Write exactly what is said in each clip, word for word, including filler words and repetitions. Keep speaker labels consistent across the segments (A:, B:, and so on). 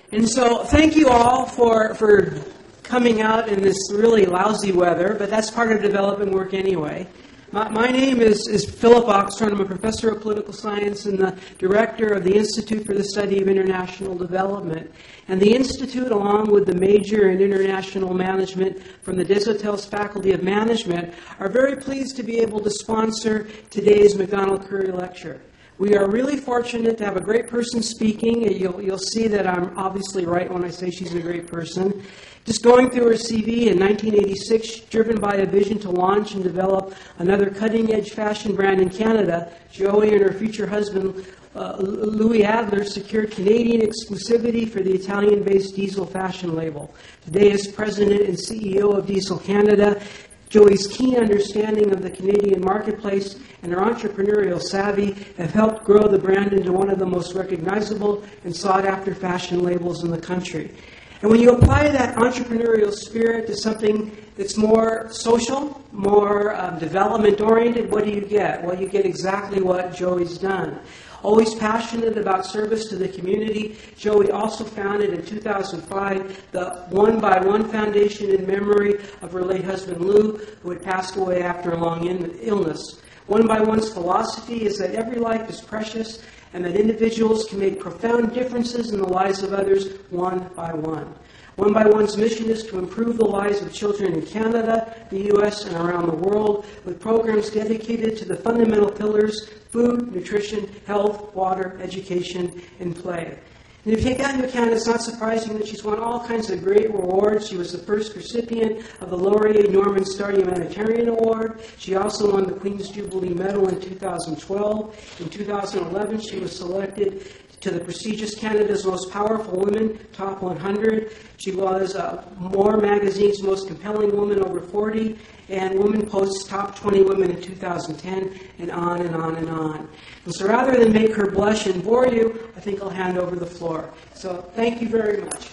A: And so thank you all for for coming out in this really lousy weather, but that's part of development work anyway. My, my name is, is Philip Oxhorn. I'm a professor of political science and the director of the Institute for the Study of International Development. And the Institute, along with the major in international management from the Desautels Faculty of Management, are very pleased to be able to sponsor today's Macdonald Curry Lecture. We are really fortunate to have a great person speaking. You'll, you'll see that I'm obviously right when I say she's a great person. Just going through her C V, in nineteen eighty-six, driven by a vision to launch and develop another cutting-edge fashion brand in Canada, Joey and her future husband, uh, Louis Adler, secured Canadian exclusivity for the Italian-based Diesel fashion label. Today, as president and C E O of Diesel Canada, Joey's keen understanding of the Canadian marketplace and her entrepreneurial savvy have helped grow the brand into one of the most recognizable and sought-after fashion labels in the country. And when you apply that entrepreneurial spirit to something that's more social, more um, development-oriented, what do you get? Well, you get exactly what Joey's done. Always passionate about service to the community, Joey also founded in two thousand five the One by One Foundation in memory of her late husband Lou, who had passed away after a long illness. One by One's philosophy is that every life is precious and that individuals can make profound differences in the lives of others one by one. One by One's mission is to improve the lives of children in Canada, the U S, and around the world with programs dedicated to the fundamental pillars: food, nutrition, health, water, education, and play. And if you take that into account, it's not surprising that she's won all kinds of great awards. She was the first recipient of the Laurier Norman Star Humanitarian Award. She also won the Queen's Jubilee Medal in two thousand twelve. In two thousand eleven, she was selected to the prestigious Canada's Most Powerful Women Top one hundred. She was uh, More Magazine's Most Compelling Woman Over forty, and Woman Post's Top twenty Women in two thousand ten, and on and on and on. And so rather than make her blush and bore you, I think I'll hand over the floor. So thank you very much.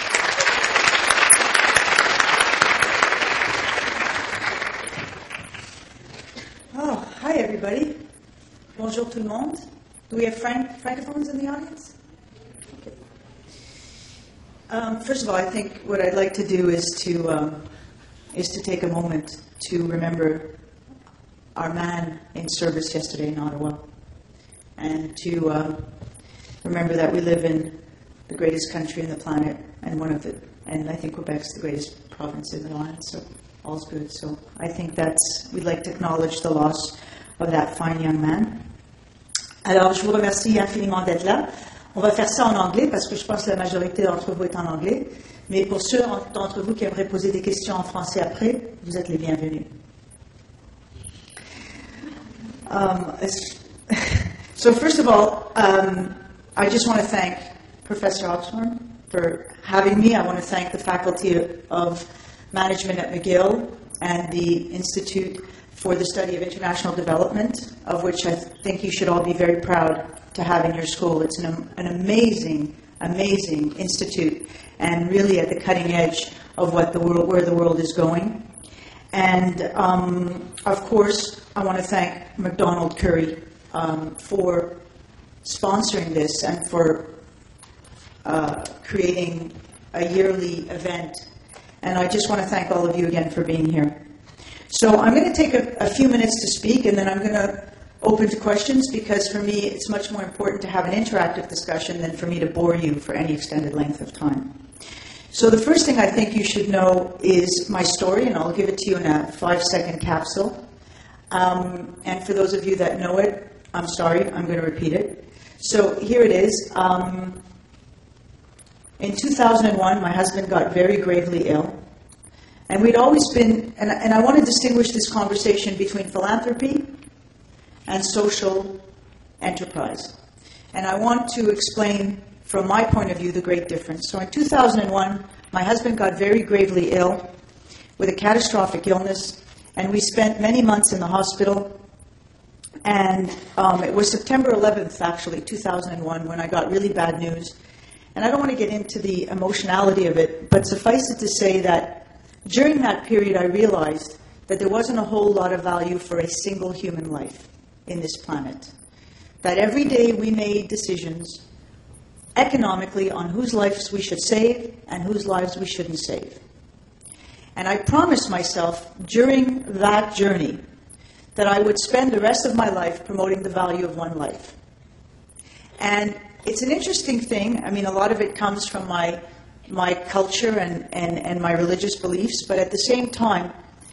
B: Oh, hi everybody. Bonjour tout le monde. Do we have franc- francophones in the audience? Okay. Um, first of all, I think what I'd like to do is to um, is to take a moment to remember our man in service yesterday in Ottawa, and to uh, remember that we live in the greatest country on the planet, and one of the, and I think Quebec's the greatest province in the land. So all's good. So I think that's, we'd like to acknowledge the loss of that fine young man. Alors, je vous remercie infiniment d'être là. On va faire ça en anglais parce que je pense que la majorité d'entre vous est en anglais. Mais pour ceux d'entre vous qui aimeraient poser des questions en français après, vous êtes les bienvenus. Um, so first of all, um, I just want to thank Professor Oxhorn for having me. I want to thank the Faculty of Management at McGill and the Institute for the Study of International Development, of which I think you should all be very proud to have in your school. It's an, an amazing, amazing institute, and really at the cutting edge of what the world, where the world is going. And um, of course, I want to thank Macdonald Curry um, for sponsoring this and for uh, creating a yearly event. And I just want to thank all of you again for being here. So I'm going to take a, a few minutes to speak, and then I'm going to open to questions, because for me it's much more important to have an interactive discussion than for me to bore you for any extended length of time. So the first thing I think you should know is my story, and I'll give it to you in a five-second capsule. Um, and for those of you that know it, I'm sorry, I'm going to repeat it. So here it is. Um, in two thousand one, my husband got very gravely ill. And we'd always been, and, and I want to distinguish this conversation between philanthropy and social enterprise. And I want to explain, from my point of view, the great difference. So in two thousand one, my husband got very gravely ill with a catastrophic illness, and we spent many months in the hospital. And um, it was September eleventh, actually, two thousand one, when I got really bad news. And I don't want to get into the emotionality of it, but suffice it to say that during that period, I realized that there wasn't a whole lot of value for a single human life in this planet. That every day we made decisions economically on whose lives we should save and whose lives we shouldn't save. And I promised myself during that journey that I would spend the rest of my life promoting the value of one life. And it's an interesting thing. I mean, a lot of it comes from my my culture and, and, and my religious beliefs, but at the same time,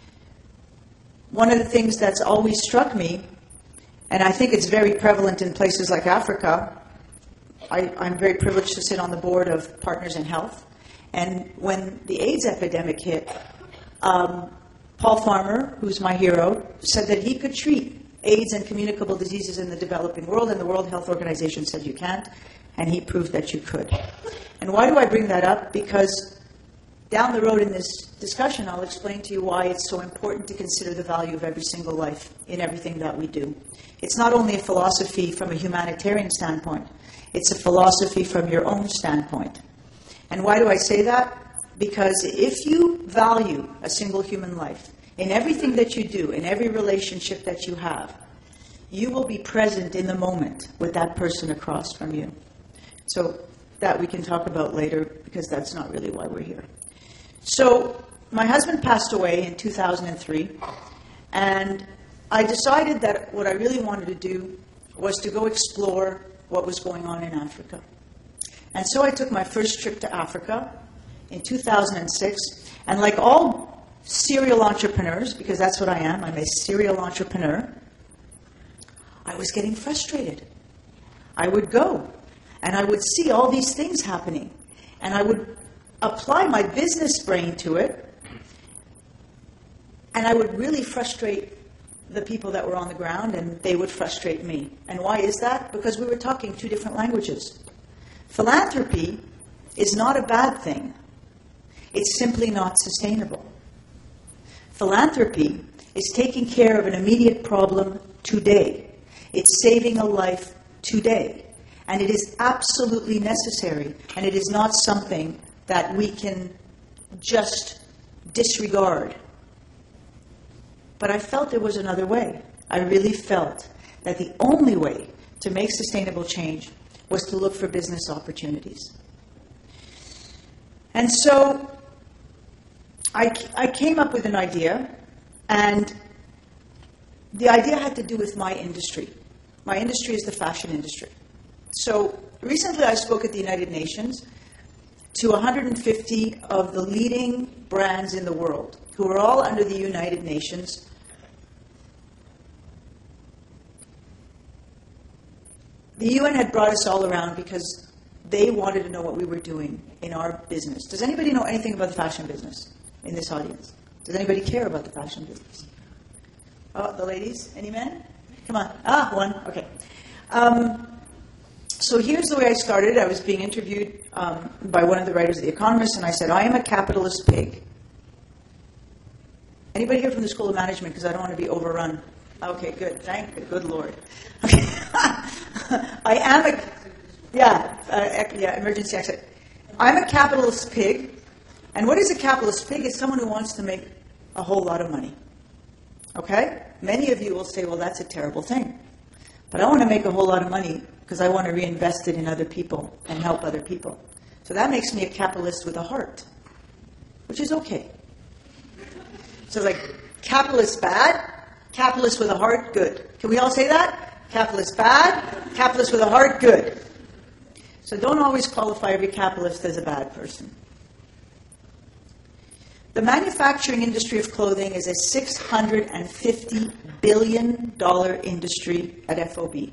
B: one of the things that's always struck me, and I think it's very prevalent in places like Africa, I, I'm very privileged to sit on the board of Partners in Health, and when the AIDS epidemic hit, um, Paul Farmer, who's my hero, said that he could treat AIDS and communicable diseases in the developing world, and the World Health Organization said you can't, and he proved that you could. And why do I bring that up? Because down the road in this discussion, I'll explain to you why it's so important to consider the value of every single life in everything that we do. It's not only a philosophy from a humanitarian standpoint, it's a philosophy from your own standpoint. And why do I say that? Because if you value a single human life, in everything that you do, in every relationship that you have, you will be present in the moment with that person across from you. So that we can talk about later, because that's not really why we're here. So my husband passed away in two thousand three, and I decided that what I really wanted to do was to go explore what was going on in Africa. And so I took my first trip to Africa in two thousand six, and like all serial entrepreneurs, because that's what I am, I'm a serial entrepreneur, I was getting frustrated. I would go, and I would see all these things happening, and I would apply my business brain to it, and I would really frustrate the people that were on the ground, and they would frustrate me. And why is that? Because we were talking two different languages. Philanthropy is not a bad thing. It's simply not sustainable. Philanthropy is taking care of an immediate problem today. It's saving a life today. And it is absolutely necessary, and it is not something that we can just disregard. But I felt there was another way. I really felt that the only way to make sustainable change was to look for business opportunities. And so I, I came up with an idea, and the idea had to do with my industry. My industry is the fashion industry. So recently I spoke at the United Nations to one hundred fifty of the leading brands in the world, who are all under the United Nations. The U N had brought us all around because they wanted to know what we were doing in our business. Does anybody know anything about the fashion business in this audience? Does anybody care about the fashion business? Oh, the ladies? Any men? Come on. Ah, one. Okay. Um, so here's the way I started. I was being interviewed um, by one of the writers of The Economist, and I said, I am a capitalist pig. Anybody here from the School of Management? Because I don't want to be overrun. Okay, good. Thank the good Lord. Okay. I am a... Yeah, uh, yeah, emergency exit. I'm a capitalist pig. And what is a capitalist pig? It's someone who wants to make a whole lot of money. Okay? Many of you will say, well, that's a terrible thing. But I want to make a whole lot of money because I want to reinvest it in other people and help other people. So that makes me a capitalist with a heart, which is okay. So like, capitalist bad, capitalist with a heart, good. Can we all say that? Capitalist bad, capitalist with a heart, good. So don't always qualify every capitalist as a bad person. The manufacturing industry of clothing is a six hundred fifty billion dollars industry at F O B.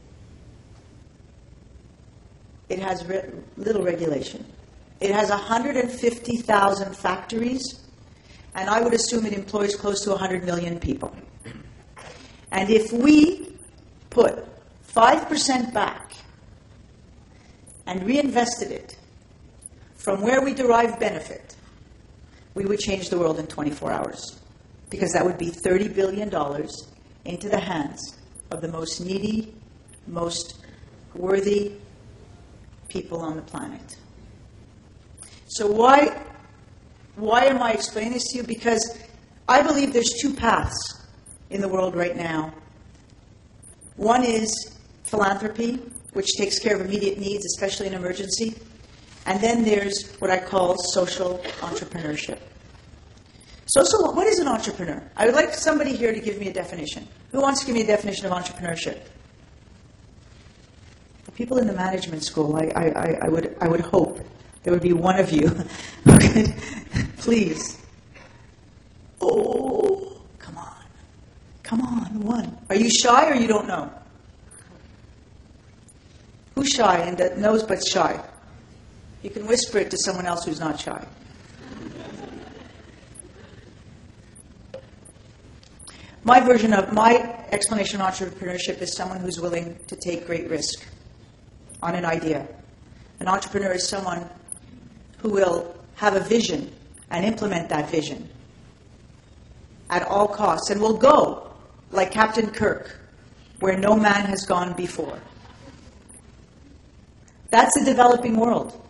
B: It has re- little regulation. It has one hundred fifty thousand factories, and I would assume it employs close to one hundred million people. And if we put five percent back and reinvested it from where we derive benefit, we would change the world in twenty-four hours. Because that would be thirty billion dollars into the hands of the most needy, most worthy people on the planet. So why, why am I explaining this to you? Because I believe there's two paths in the world right now. One is philanthropy, which takes care of immediate needs, especially in emergency. And then there's what I call social entrepreneurship. Social, what is an entrepreneur? I would like somebody here to give me a definition. Who wants to give me a definition of entrepreneurship? The people in the management school, I, I, I, would, I would hope there would be one of you who could, please. Oh, come on. Come on, one. Are you shy or you don't know? Who's shy and that knows but shy? You can whisper it to someone else who's not shy. My version of, my explanation of entrepreneurship is someone who's willing to take great risk on an idea. An entrepreneur is someone who will have a vision and implement that vision at all costs and will go, like Captain Kirk, where no man has gone before. That's the developing world.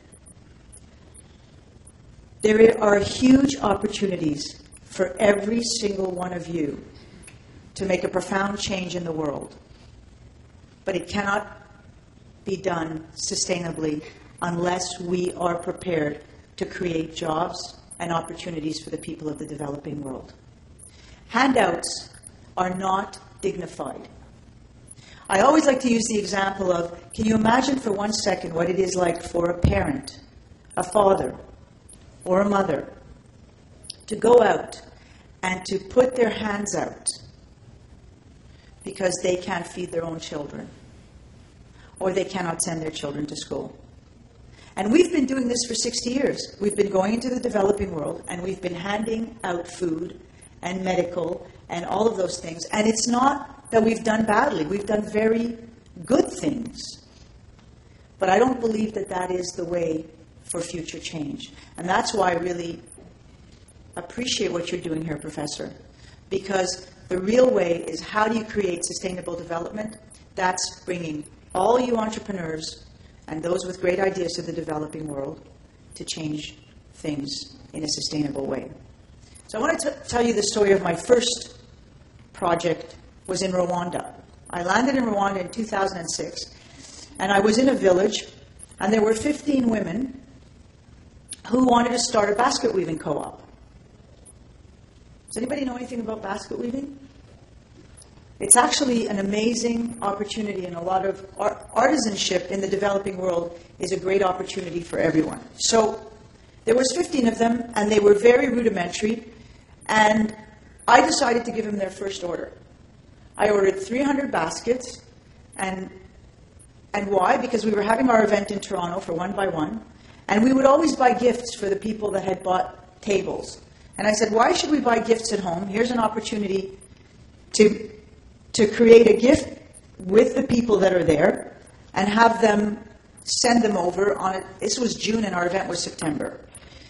B: There are huge opportunities for every single one of you to make a profound change in the world. But it cannot be done sustainably unless we are prepared to create jobs and opportunities for the people of the developing world. Handouts are not dignified. I always like to use the example of, can you imagine for one second what it is like for a parent, a father, or a mother to go out and to put their hands out because they can't feed their own children or they cannot send their children to school. And we've been doing this for sixty years. We've been going into the developing world and we've been handing out food and medical and all of those things. And it's not that we've done badly. We've done very good things. But I don't believe that that is the way for future change. And that's why I really appreciate what you're doing here, Professor. Because the real way is, how do you create sustainable development? That's bringing all you entrepreneurs and those with great ideas to the developing world to change things in a sustainable way. So I want to t- tell you the story of my first project was in Rwanda. I landed in Rwanda in two thousand six, and I was in a village, and there were fifteen women who wanted to start a basket weaving co-op. Does anybody know anything about basket weaving? It's actually an amazing opportunity, and a lot of art- artisanship in the developing world is a great opportunity for everyone. So there was fifteen of them, and they were very rudimentary, and I decided to give them their first order. I ordered three hundred baskets, and and why? Because we were having our event in Toronto for One by One, and we would always buy gifts for the people that had bought tables. And I said, why should we buy gifts at home? Here's an opportunity to to create a gift with the people that are there and have them send them over on it. This was June and our event was September.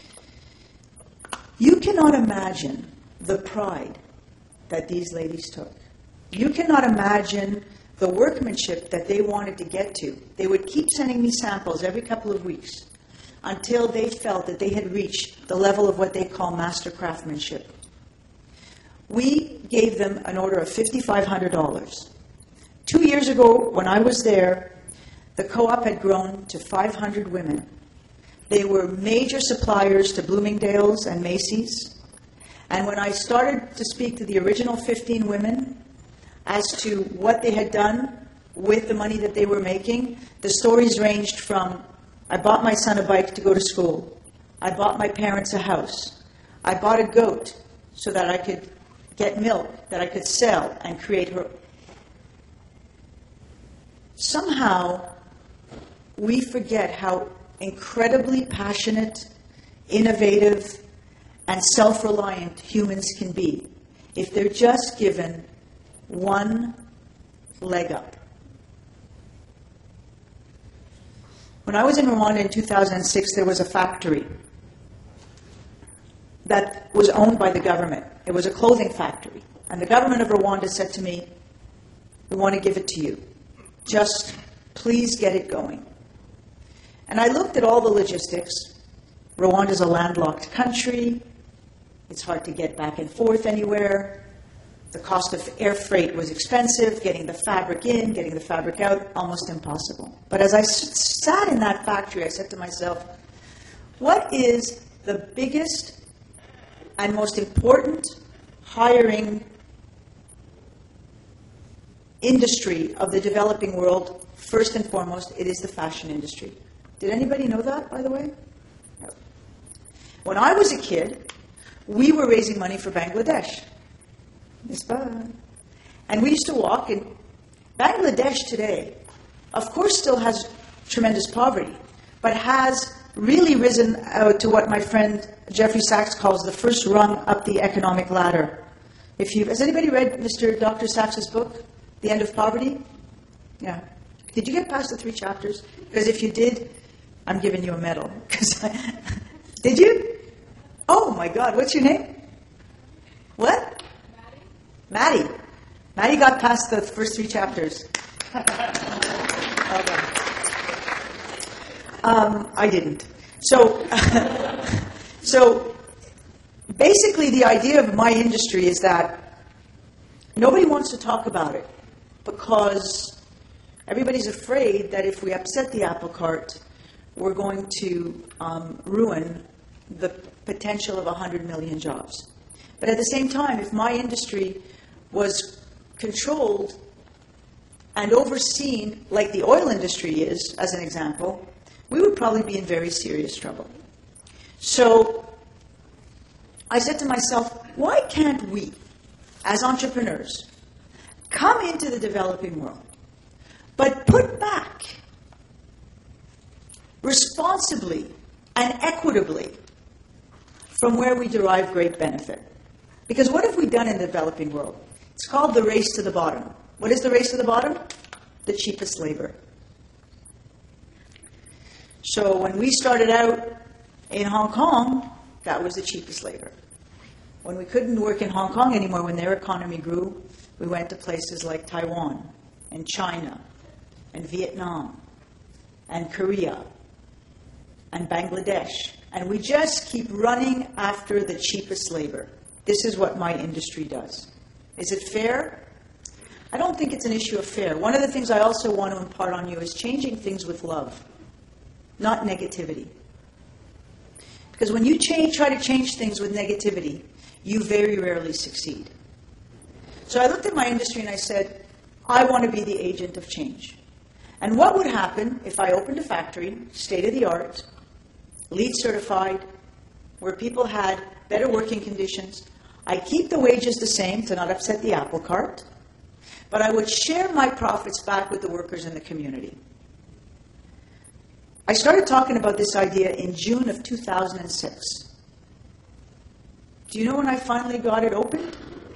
B: You cannot imagine the pride that these ladies took. You cannot imagine the workmanship that they wanted to get to. They would keep sending me samples every couple of weeks until they felt that they had reached the level of what they call master craftsmanship. We gave them an order of five thousand five hundred dollars. Two years ago, when I was there, the co-op had grown to five hundred women. They were major suppliers to Bloomingdale's and Macy's. And when I started to speak to the original fifteen women as to what they had done with the money that they were making, the stories ranged from, I bought my son a bike to go to school. I bought my parents a house. I bought a goat so that I could get milk that I could sell and create her. Somehow, we forget how incredibly passionate, innovative, and self-reliant humans can be if they're just given one leg up. When I was in Rwanda in two thousand six, there was a factory that was owned by the government. It was a clothing factory. And the government of Rwanda said to me, we want to give it to you. Just please get it going. And I looked at all the logistics. Rwanda's a landlocked country. It's hard to get back and forth anywhere. The cost of air freight was expensive, getting the fabric in, getting the fabric out, almost impossible. But as I s- sat in that factory, I said to myself, what is the biggest and most important hiring industry of the developing world? First and foremost, it is the fashion industry. Did anybody know that, by the way? No. When I was a kid, we were raising money for Bangladesh. And we used to walk, and Bangladesh today, of course, still has tremendous poverty, but has really risen out to what my friend Jeffrey Sachs calls the first rung up the economic ladder. If you, has anybody read Mister Doctor Sachs's book, The End of Poverty? Yeah. Did you get past the three chapters? Because if you did, I'm giving you a medal. Did you? Oh my God, what's your name? What? Maddie. Maddie. Maddie got past the first three chapters. Okay. Um, I didn't. So, so basically the idea of my industry is that nobody wants to talk about it because everybody's afraid that if we upset the apple cart, we're going to um, ruin the potential of one hundred million jobs. But at the same time, if my industry was controlled and overseen like the oil industry is, as an example, we would probably be in very serious trouble. So I said to myself, why can't we, as entrepreneurs, come into the developing world, but put back responsibly and equitably from where we derive great benefit? Because what have we done in the developing world? It's called the race to the bottom. What is the race to the bottom? The cheapest labor. So when we started out in Hong Kong, that was the cheapest labor. When we couldn't work in Hong Kong anymore, when their economy grew, we went to places like Taiwan and China and Vietnam and Korea and Bangladesh. And we just keep running after the cheapest labor. This is what my industry does. Is it fair? I don't think it's an issue of fair. One of the things I also want to impart on you is changing things with love, not negativity. Because when you change, try to change things with negativity, you very rarely succeed. So I looked at my industry and I said, I want to be the agent of change. And what would happen if I opened a factory, state-of-the-art, LEED certified, where people had better working conditions? I keep the wages the same to not upset the apple cart, but I would share my profits back with the workers in the community. I started talking about this idea in June of two thousand six. Do you know when I finally got it opened?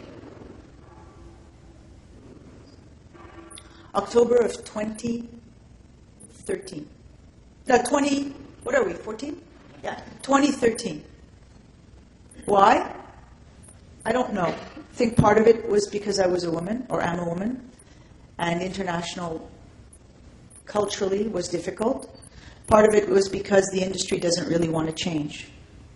B: October of twenty thirteen. No, twenty, what are we, fourteen? Yeah, twenty thirteen. Why? I don't know. I think part of it was because I was a woman, or am a woman, and international culturally was difficult. Part of it was because the industry doesn't really want to change.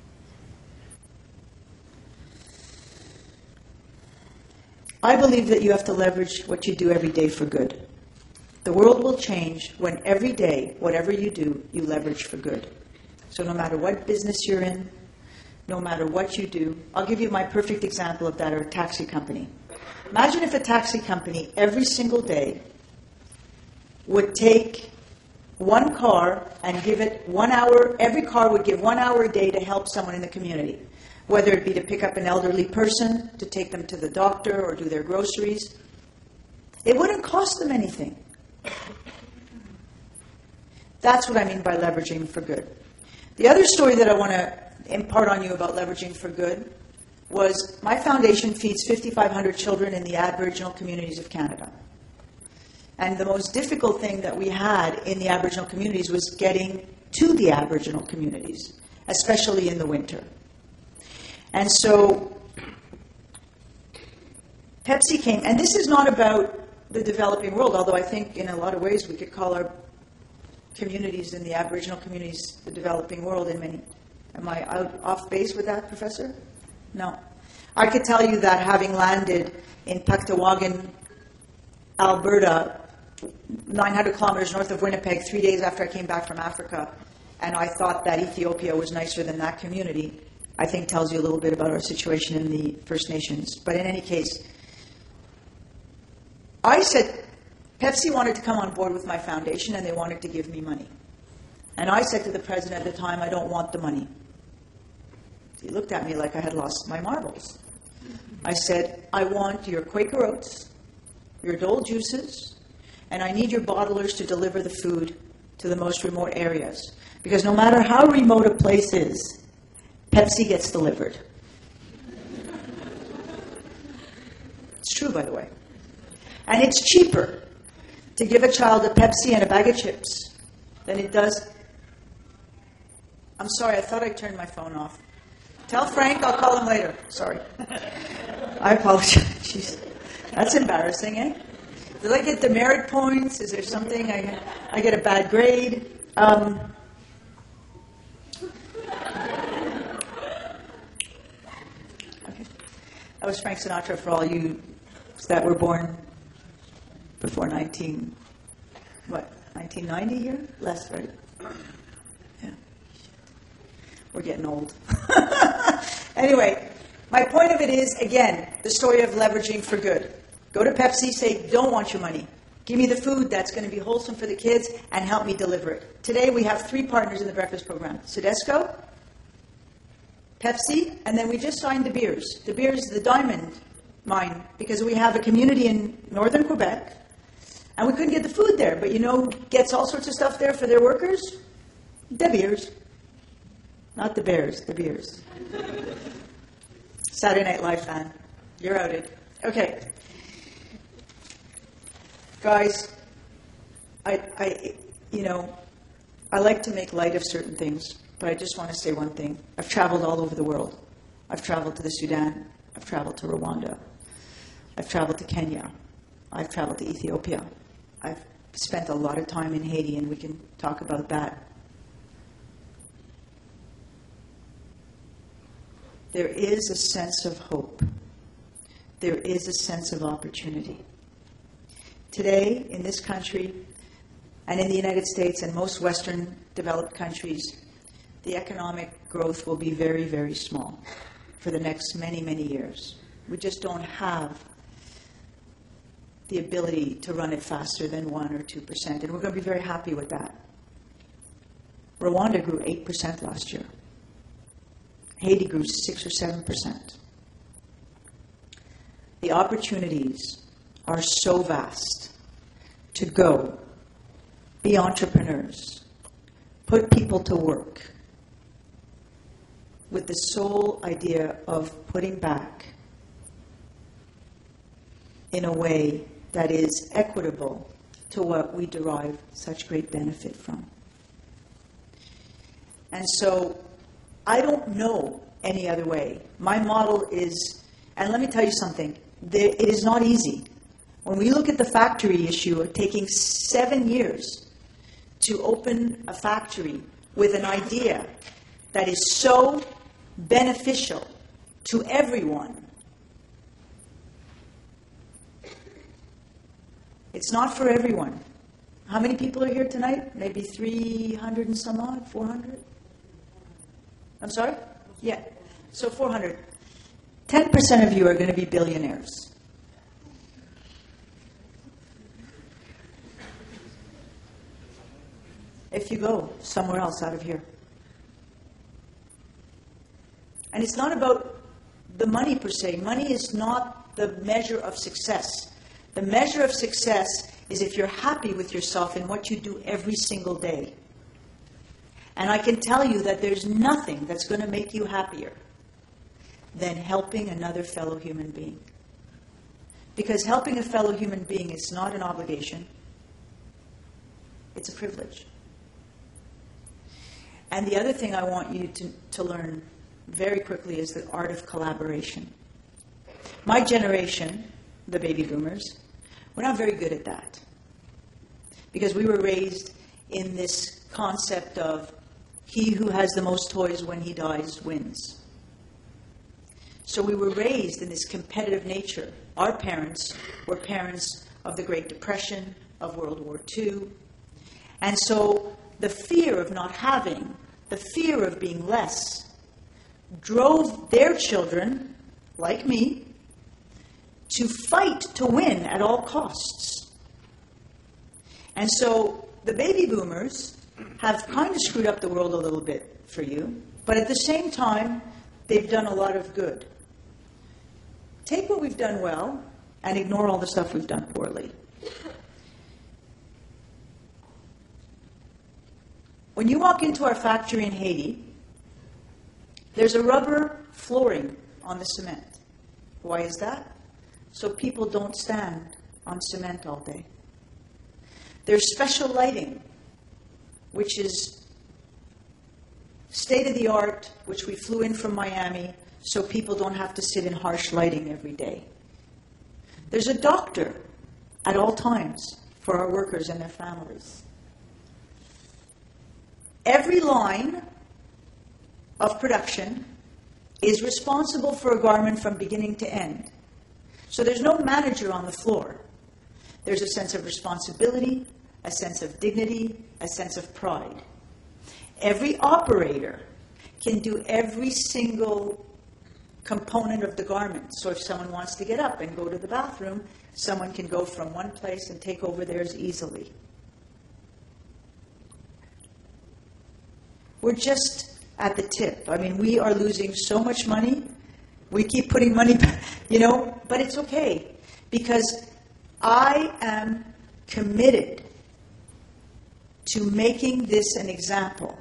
B: I believe that you have to leverage what you do every day for good. The world will change when every day, whatever you do, you leverage for good. So no matter what business you're in, no matter what you do, I'll give you my perfect example of that, or a taxi company. Imagine if a taxi company every single day would take one car and give it one hour, every car would give one hour a day to help someone in the community, whether it be to pick up an elderly person, to take them to the doctor, or do their groceries. It wouldn't cost them anything. That's what I mean by leveraging for good. The other story that I want to impart on you about leveraging for good was my foundation feeds fifty-five hundred children in the Aboriginal communities of Canada. And the most difficult thing that we had in the Aboriginal communities was getting to the Aboriginal communities, especially in the winter. And so Pepsi came, and this is not about the developing world, although I think in a lot of ways we could call our communities in the Aboriginal communities the developing world in many. Am I out, off base with that, Professor? No. I could tell you that having landed in Paktawagan, Alberta, nine hundred kilometers north of Winnipeg, three days after I came back from Africa, and I thought that Ethiopia was nicer than that community, I think tells you a little bit about our situation in the First Nations. But in any case, I said, Pepsi wanted to come on board with my foundation and they wanted to give me money. And I said to the president at the time, I don't want the money. He looked at me like I had lost my marbles. I said, I want your Quaker Oats, your Dole juices, and I need your bottlers to deliver the food to the most remote areas. Because no matter how remote a place is, Pepsi gets delivered. It's true, by the way. And it's cheaper to give a child a Pepsi and a bag of chips than it does. I'm sorry, I thought I turned my phone off. Tell Frank I'll call him later. Sorry. I apologize. Jeez. That's embarrassing, eh? Did I get demerit points? Is there something? I, I get a bad grade? Um, okay. That was Frank Sinatra for all you that were born before nineteen, what, nineteen ninety here? Less, right? Yeah. We're getting old. Anyway, my point of it is, again, the story of leveraging for good. Go to Pepsi, say, don't want your money. Give me the food that's going to be wholesome for the kids and help me deliver it. Today we have three partners in the breakfast program. Sodexo, Pepsi, and then we just signed De Beers. De Beers is the diamond mine because we have a community in northern Quebec and we couldn't get the food there. But you know who gets all sorts of stuff there for their workers? De Beers. Not the Bears, De Beers. Saturday Night Live fan. You're outed. Okay. Guys, I, I, you know, I like to make light of certain things, but I just want to say one thing. I've traveled all over the world. I've traveled to the Sudan. I've traveled to Rwanda. I've traveled to Kenya. I've traveled to Ethiopia. I've spent a lot of time in Haiti, and we can talk about that. There is a sense of hope. There is a sense of opportunity. Today, in this country, and in the United States and most Western developed countries, the economic growth will be very, very small for the next many, many years. We just don't have the ability to run it faster than one or two percent, and we're going to be very happy with that. Rwanda grew eight percent last year. Haiti grew six or seven percent. The opportunities are so vast to go, be entrepreneurs, put people to work with the sole idea of putting back in a way that is equitable to what we derive such great benefit from. And so I don't know any other way. My model is, and let me tell you something, there, it is not easy. When we look at the factory issue of taking seven years to open a factory with an idea that is so beneficial to everyone, it's not for everyone. How many people are here tonight? Maybe three hundred and some odd, four hundred? I'm sorry? Yeah. So four hundred. ten percent of you are going to be billionaires. If you go somewhere else out of here. And it's not about the money per se. Money is not the measure of success. The measure of success is if you're happy with yourself in what you do every single day. And I can tell you that there's nothing that's going to make you happier than helping another fellow human being. Because helping a fellow human being is not an obligation. It's a privilege. And the other thing I want you to, to learn very quickly is the art of collaboration. My generation, the baby boomers, we're not very good at that. Because we were raised in this concept of he who has the most toys when he dies wins. So we were raised in this competitive nature. Our parents were parents of the Great Depression, of World War Two. And so the fear of not having, the fear of being less, drove their children, like me, to fight to win at all costs. And so the baby boomers have kind of screwed up the world a little bit for you, but at the same time, they've done a lot of good. Take what we've done well and ignore all the stuff we've done poorly. When you walk into our factory in Haiti, there's a rubber flooring on the cement. Why is that? So people don't stand on cement all day. There's special lighting, which is state-of-the-art, which we flew in from Miami, so people don't have to sit in harsh lighting every day. There's a doctor at all times for our workers and their families. Every line of production is responsible for a garment from beginning to end. So there's no manager on the floor. There's a sense of responsibility, a sense of dignity, a sense of pride. Every operator can do every single component of the garment. So if someone wants to get up and go to the bathroom, someone can go from one place and take over theirs easily. We're just at the tip. I mean, we are losing so much money. We keep putting money back, you know, but it's okay. Because I am committed to making this an example.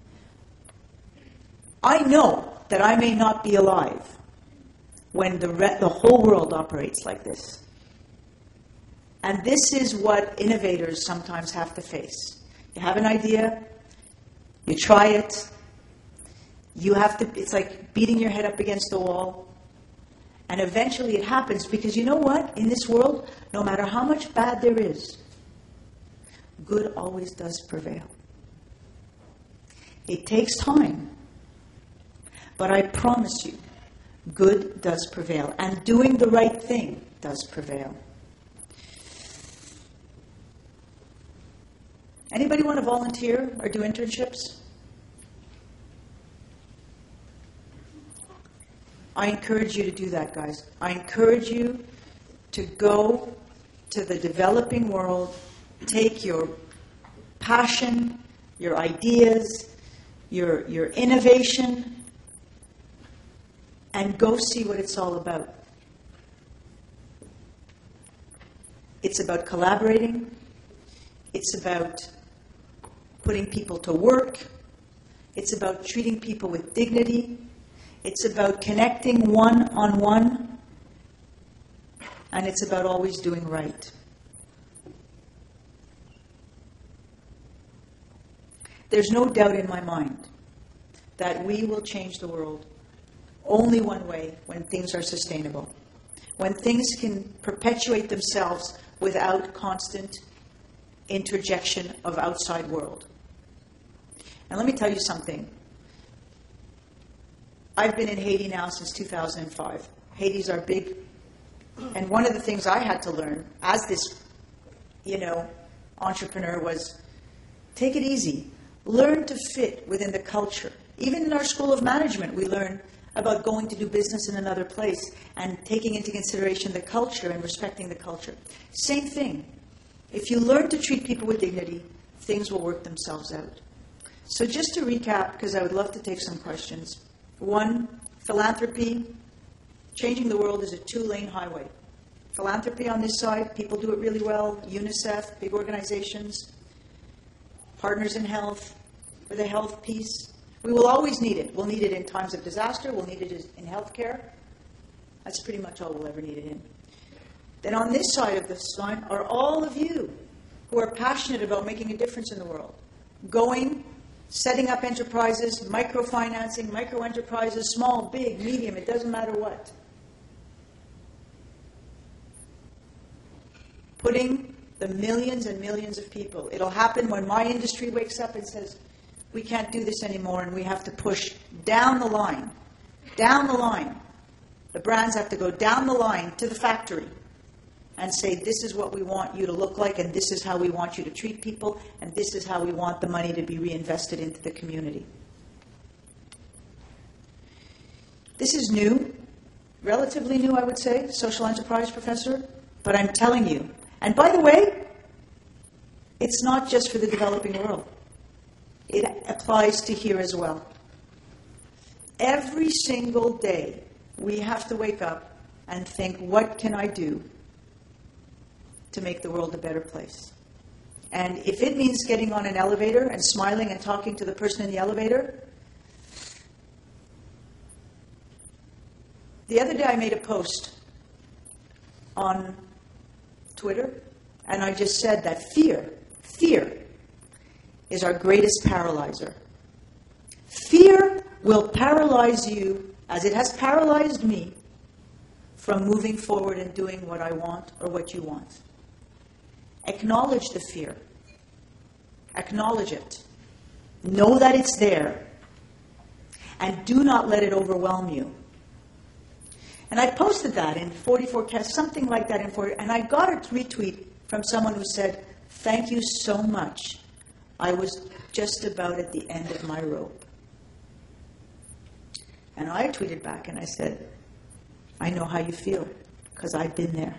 B: I know that I may not be alive when the, re- the whole world operates like this. And this is what innovators sometimes have to face. You have an idea, you try it, you have to, it's like beating your head up against the wall, and eventually it happens because you know what? In this world, no matter how much bad there is, good always does prevail. It takes time, but I promise you, good does prevail, and doing the right thing does prevail. Anybody want to volunteer or do internships? I encourage you to do that, guys. I encourage you to go to the developing world, take your passion, your ideas, your, your innovation, and go see what it's all about. It's about collaborating. It's about putting people to work. It's about treating people with dignity. It's about connecting one-on-one. And it's about always doing right. There's no doubt in my mind that we will change the world only one way, when things are sustainable. When things can perpetuate themselves without constant interjection of outside world. And let me tell you something. I've been in Haiti now since two thousand five. Haiti's our big, and one of the things I had to learn as this, you know, entrepreneur was take it easy. Learn to fit within the culture. Even in our School of Management, we learn about going to do business in another place and taking into consideration the culture and respecting the culture. Same thing. If you learn to treat people with dignity, things will work themselves out. So just to recap, because I would love to take some questions. One, philanthropy. Changing the world is a two-lane highway. Philanthropy on this side, people do it really well. UNICEF, big organizations. Partners in Health, for the health piece. We will always need it. We'll need it in times of disaster. We'll need it in healthcare. That's pretty much all we'll ever need it in. Then on this side of this line are all of you who are passionate about making a difference in the world. Going, setting up enterprises, microfinancing, micro-enterprises, small, big, medium, it doesn't matter what. Putting the millions and millions of people. It'll happen when my industry wakes up and says, we can't do this anymore and we have to push down the line, down the line, The brands have to go down the line to the factory and say, this is what we want you to look like, and this is how we want you to treat people, and this is how we want the money to be reinvested into the community. This is new, relatively new, I would say, social enterprise, Professor, but I'm telling you. And by the way, it's not just for the developing world. It applies to here as well. Every single day, we have to wake up and think, what can I do to make the world a better place? And if it means getting on an elevator and smiling and talking to the person in the elevator. The other day I made a post on Twitter, and I just said that fear, fear is our greatest paralyzer. Fear will paralyze you, as it has paralyzed me, from moving forward and doing what I want or what you want. Acknowledge the fear. Acknowledge it. Know that it's there. And do not let it overwhelm you. And I posted that in forty-four Cast, something like that in forty, and I got a retweet from someone who said, thank you so much. I was just about at the end of my rope. And I tweeted back and I said, I know how you feel, because I've been there.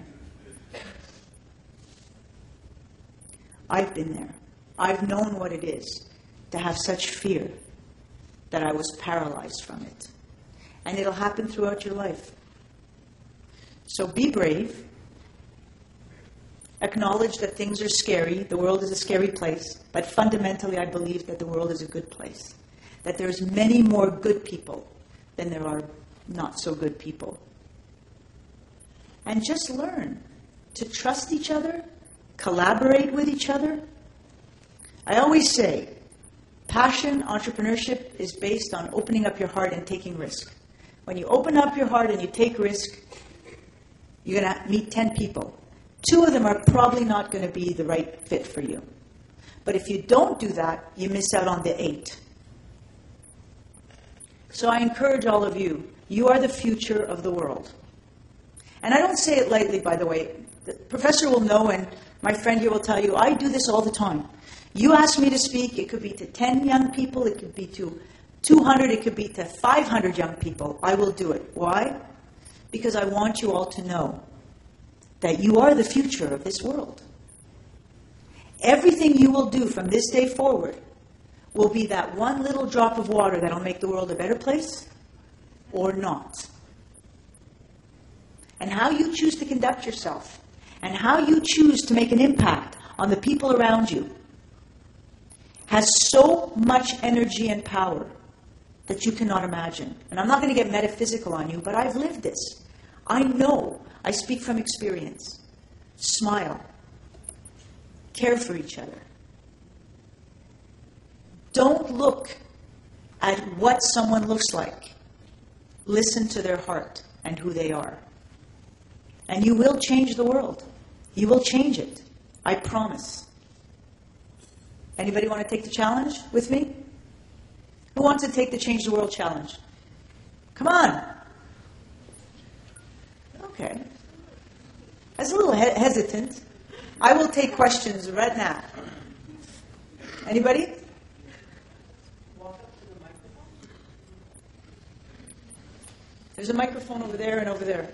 B: I've been there. I've known what it is to have such fear that I was paralyzed from it. And it'll happen throughout your life. So be brave. Acknowledge that things are scary. The world is a scary place. But fundamentally, I believe that the world is a good place. That there's many more good people than there are not so good people. And just learn to trust each other, collaborate with each other. I always say, passion, entrepreneurship is based on opening up your heart and taking risk. When you open up your heart and you take risk, you're going to meet ten people. Two of them are probably not going to be the right fit for you. But if you don't do that, you miss out on the eight. So I encourage all of you, you are the future of the world. And I don't say it lightly, by the way. The professor will know, and my friend here will tell you, I do this all the time. You ask me to speak, it could be to ten young people, it could be to two hundred, it could be to five hundred young people. I will do it. Why? Because I want you all to know that you are the future of this world. Everything you will do from this day forward will be that one little drop of water that will make the world a better place or not. And how you choose to conduct yourself and how you choose to make an impact on the people around you has so much energy and power that you cannot imagine. And I'm not going to get metaphysical on you, but I've lived this. I know. I speak from experience. Smile. Care for each other. Don't look at what someone looks like. Listen to their heart and who they are. And you will change the world. You will change it. I promise. Anybody want to take the challenge with me? Who wants to take the Change the World challenge? Come on. Okay. I was a little he- hesitant. I will take questions right now. Anybody? There's a microphone over there and over there.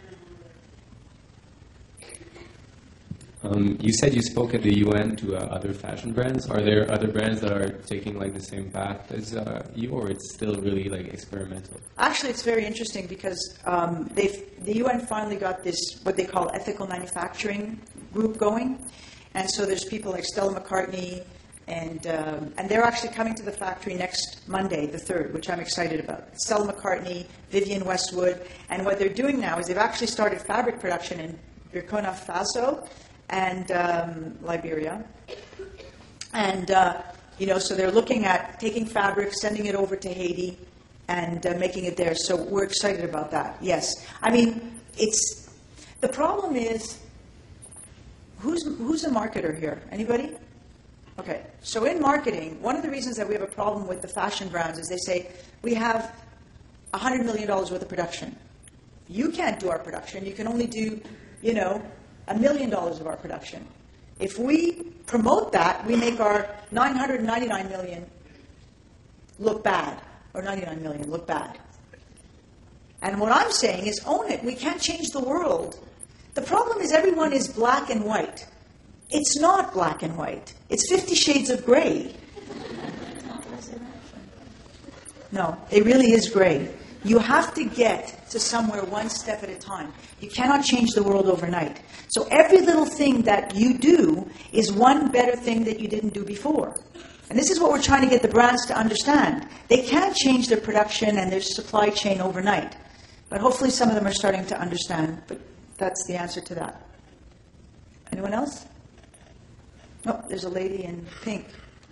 C: Um, you said you spoke at the U N to uh, other fashion brands. Are there other brands that are taking like the same path as uh, you, or it's still really like experimental?
B: Actually, it's very interesting because um, they've, the U N finally got this, what they call ethical manufacturing group going. And so there's people like Stella McCartney, and um, and they're actually coming to the factory next Monday, the third, which I'm excited about. Stella McCartney, Vivienne Westwood, and what they're doing now is they've actually started fabric production in Burkina Faso and um, Liberia. And, uh, you know, so they're looking at taking fabric, sending it over to Haiti, and uh, making it there. So we're excited about that, yes. I mean, it's, the problem is, who's, who's a marketer here? Anybody? Okay, so in marketing, one of the reasons that we have a problem with the fashion brands is they say, we have one hundred million dollars worth of production. You can't do our production. You can only do, you know, a million dollars of our production. If we promote that, we make our nine hundred ninety-nine million look bad, or ninety-nine million look bad. And what I'm saying is own it. We can't change the world. The problem is everyone is black and white. It's not black and white. It's fifty shades of gray. No, it really is gray. You have to get to somewhere one step at a time. You cannot change the world overnight. So every little thing that you do is one better thing that you didn't do before. And this is what we're trying to get the brands to understand. They can't change their production and their supply chain overnight. But hopefully some of them are starting to understand. But that's the answer to that. Anyone else? Oh, there's a lady in pink.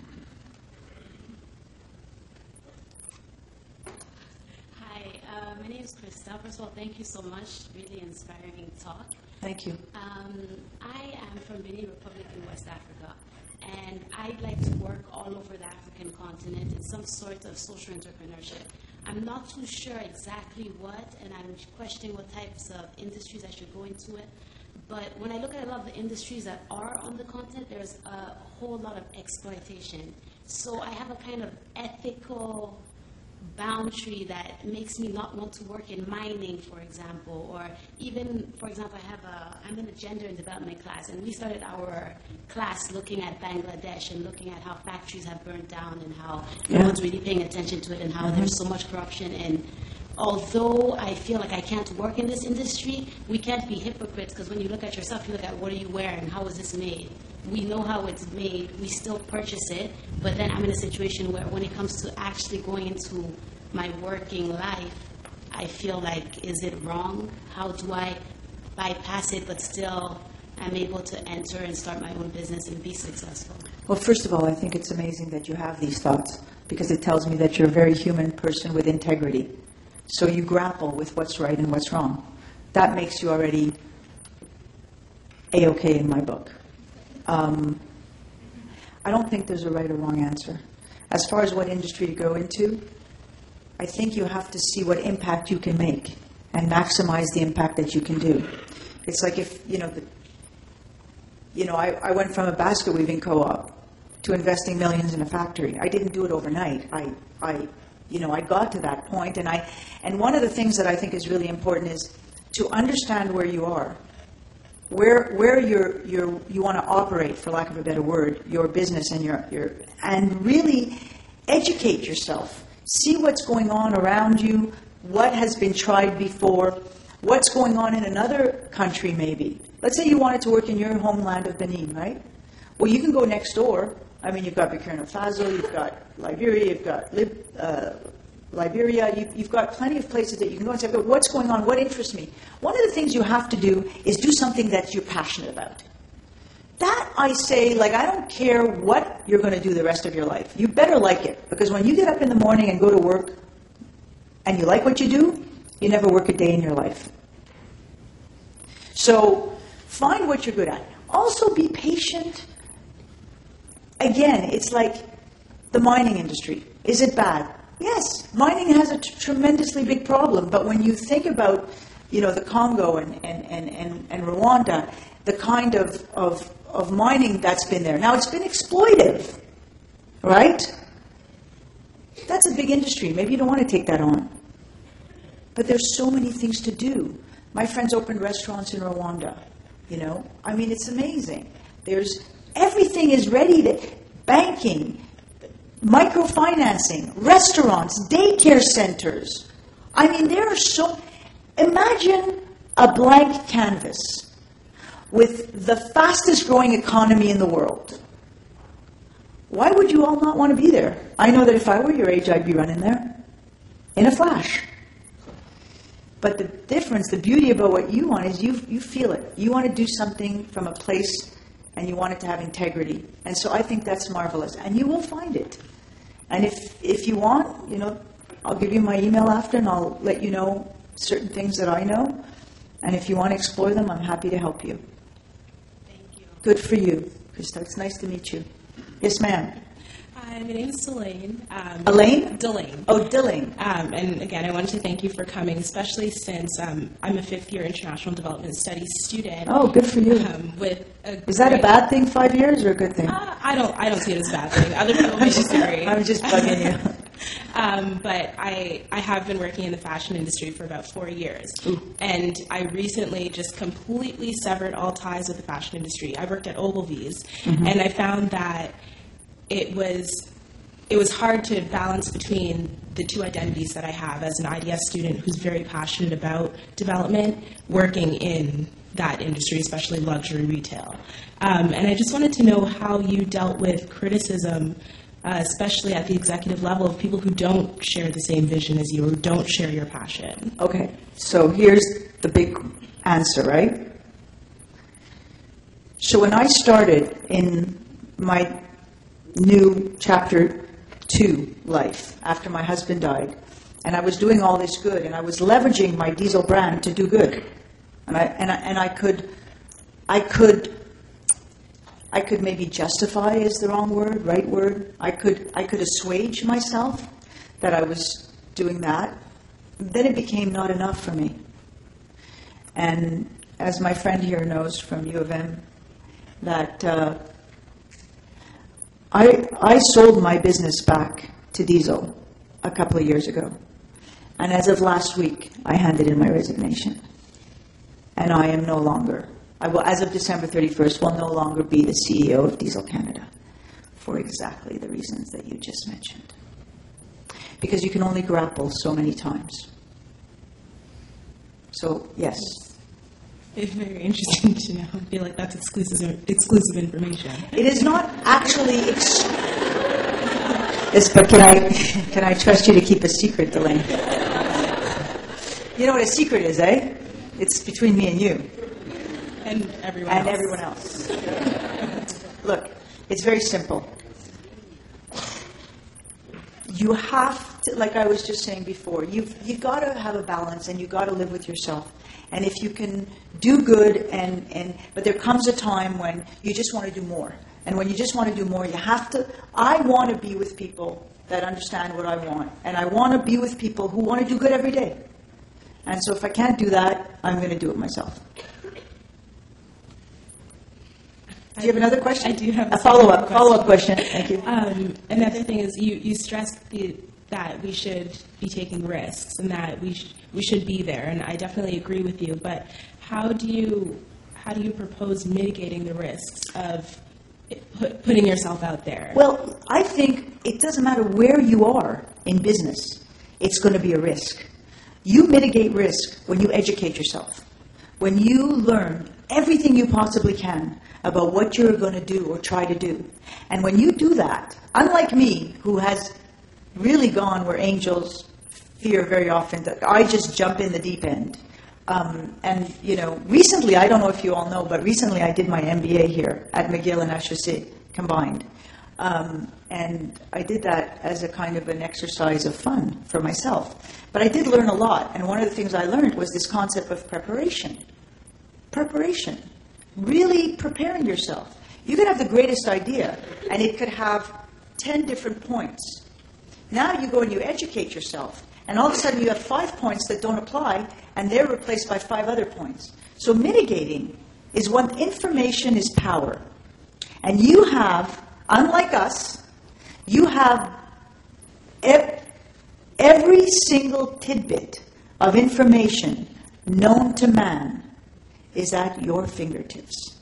D: My name is Krista. First of all, thank you so much. Really inspiring talk.
B: Thank you.
D: Um, I am from Benin Republic in West Africa, and I'd like to work all over the African continent in some sort of social entrepreneurship. I'm not too sure exactly what, and I'm questioning what types of industries I should go into it. But when I look at a lot of the industries that are on the continent, there's a whole lot of exploitation. So I have a kind of ethical boundary that makes me not want to work in mining, for example, or even, for example, I have a, I'm in a gender and development class, and we started our class looking at Bangladesh and looking at how factories have burned down and how no
B: Yeah.
D: one's really paying attention to it and how
B: Mm-hmm.
D: there's so much corruption. And although I feel like I can't work in this industry, we can't be hypocrites, because when you look at yourself, you look at what are you wearing, how is this made? We know how it's made, we still purchase it, but then I'm in a situation where when it comes to actually going into my working life, I feel like, is it wrong? How do I bypass it, but still I'm able to enter and start my own business and be successful?
B: Well, first of all, I think it's amazing that you have these thoughts, because it tells me that you're a very human person with integrity. So you grapple with what's right and what's wrong. That makes you already A-okay in my book. Um, I don't think there's a right or wrong answer. As far as what industry to go into, I think you have to see what impact you can make and maximize the impact that you can do. It's like if, you know, the, you know, I, I went from a basket weaving co-op to investing millions in a factory. I didn't do it overnight. I, I, you know, I got to that point, and I, and one of the things that I think is really important is to understand where you are. Where where you're, you're, you want to operate, for lack of a better word, your business and your, your and really educate yourself. See what's going on around you, what has been tried before, what's going on in another country maybe. Let's say you wanted to work in your homeland of Benin, right? Well, you can go next door. I mean, you've got Burkina Faso, you've got Liberia, you've got Lib, uh, Liberia, you've, you've got plenty of places that you can go and say, but what's going on, what interests me? One of the things you have to do is do something that you're passionate about. That, I say, like, I don't care what you're going to do the rest of your life. You better like it, because when you get up in the morning and go to work and you like what you do, you never work a day in your life. So find what you're good at. Also be patient. Again, it's like the mining industry. Is it bad? Yes, mining has a t- tremendously big problem, but when you think about, you know, the Congo and, and, and, and, and Rwanda, the kind of, of, of mining that's been there. Now, it's been exploitive, right? That's a big industry. Maybe you don't want to take that on. But there's so many things to do. My friends opened restaurants in Rwanda, you know. I mean, it's amazing. There's, everything is ready to, banking, microfinancing, restaurants, daycare centers. I mean, there are so... Imagine a blank canvas with the fastest growing economy in the world. Why would you all not want to be there? I know that if I were your age, I'd be running there in a flash. But the difference, the beauty about what you want is you you feel it. You want to do something from a place, and you want it to have integrity. And so I think that's marvelous. And you will find it. And if if you want, you know, I'll give you my email after, and I'll let you know certain things that I know. And if you want to explore them, I'm happy to help you.
D: Thank you.
B: Good for you, Krista. It's nice to meet you. Yes, ma'am.
E: Hi, my name is Delane. Um,
B: Elaine?
E: Delane.
B: Oh, Dilling.
E: Um, and again, I wanted to thank you for coming, especially since um, I'm a fifth-year International Development Studies student.
B: Oh, good for you.
E: Um, with a
B: Is that a
E: great-
B: bad thing, five years, or a good thing?
E: Uh, I don't. I don't see it as a bad thing. Other people may disagree.
B: I'm just bugging you.
E: Um, but I, I have been working in the fashion industry for about four years. And I recently just completely severed all ties with the fashion industry. I worked at Ogilvy's, and I found that it was, it was hard to balance between the two identities that I have as an I D S student who's very passionate about development, working in that industry, especially luxury retail. Um, and I just wanted to know how you dealt with criticism, uh, especially at the executive level, of people who don't share the same vision as you or don't share your passion.
B: Okay, so here's the big answer, right? So when I started in my new chapter two life after my husband died, and I was doing all this good, and I was leveraging my Diesel brand to do good, and I and I, and I could, I could. I could maybe justify is the wrong word, right word. I could I could assuage myself that I was doing that. Then it became not enough for me. And as my friend here knows from U of M, that uh, I I sold my business back to Diesel a couple of years ago. And as of last week, I handed in my resignation. And I am no longer I will, as of December thirty-first, will no longer be the C E O of Diesel Canada for exactly the reasons that you just mentioned. Because you can only grapple so many times. So, yes.
E: It's very interesting to know. I feel like that's exclusive exclusive information.
B: It is not actually... Ex- yes, but can I, can I trust you to keep a secret, Delane? You know what a secret is, eh? It's between me and you.
E: And everyone
B: And
E: else.
B: everyone else. Look, it's very simple. You have to, like I was just saying before, you've you've got to have a balance, and you've got to live with yourself. And if you can do good, and, and but there comes a time when you just want to do more. And when you just want to do more, you have to. I want to be with people that understand what I want, and I want to be with people who want to do good every day. And so, if I can't do that, I'm going to do it myself. Do you have another question?
E: I do have
B: a
E: a
B: follow-up.
E: question.
B: Follow-up question. Thank you.
E: Um, another thing is you, you stressed the, that we should be taking risks and that we sh- we should be there, and I definitely agree with you. But how do you how do you propose mitigating the risks of put, putting yourself out there?
B: Well, I think it doesn't matter where you are in business. It's going to be a risk. You mitigate risk when you educate yourself, when you learn everything you possibly can about what you're going to do or try to do. And when you do that, unlike me, who has really gone where angels fear very often, that I just jump in the deep end. Um, and, you know, recently, I don't know if you all know, but recently I did my M B A here at McGill and H E C combined. Um, and I did that as a kind of an exercise of fun for myself. But I did learn a lot. And one of the things I learned was this concept of preparation. Preparation. Really preparing yourself. You could have the greatest idea, and it could have ten different points. Now you go and you educate yourself, and all of a sudden you have five points that don't apply, and they're replaced by five other points. So mitigating is when information is power. And you have, unlike us, you have ev- every single tidbit of information known to man is at your fingertips.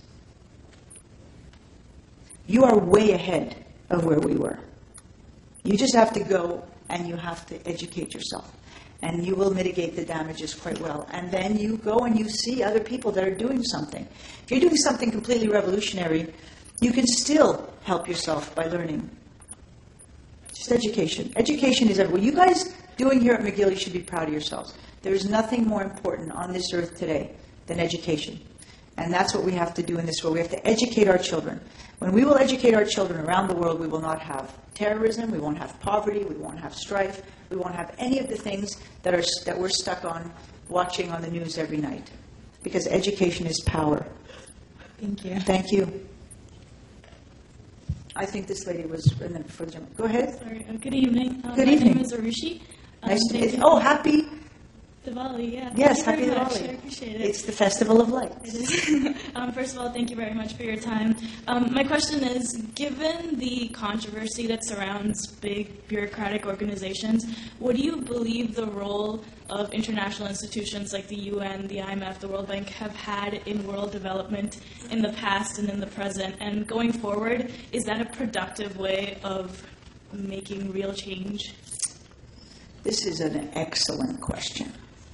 B: You are way ahead of where we were. You just have to go and you have to educate yourself. And you will mitigate the damages quite well. And then you go and you see other people that are doing something. If you're doing something completely revolutionary, you can still help yourself by learning. Just education. Education is everywhere. You guys doing here at McGill, you should be proud of yourselves. There is nothing more important on this earth today than education. And that's what we have to do in this world. We have to educate our children. When we will educate our children around the world, we will not have terrorism, we won't have poverty, we won't have strife, we won't have any of the things that are that we're stuck on watching on the news every night. Because education is power.
E: Thank you.
B: Thank you. I think this lady was, and then before the gentleman. Go ahead.
F: Sorry. Uh, good evening. Um,
B: Good
F: my
B: evening.
F: name is Arushi. Um,
B: Nice to
F: thank
B: meet you.
F: you.
B: Oh, happy.
F: Diwali, yeah.
B: Yes,
F: Thank
B: happy
F: you very much.
B: Diwali.
F: I appreciate it.
B: It's the Festival of Lights.
F: It is. um, first of all, thank you very much for your time. Um, my question is, given the controversy that surrounds big bureaucratic organizations, what do you believe the role of international institutions like the U N, the I M F, the World Bank have had in world development in the past and in the present? And going forward, is that a productive way of making real change?
B: This is an excellent question.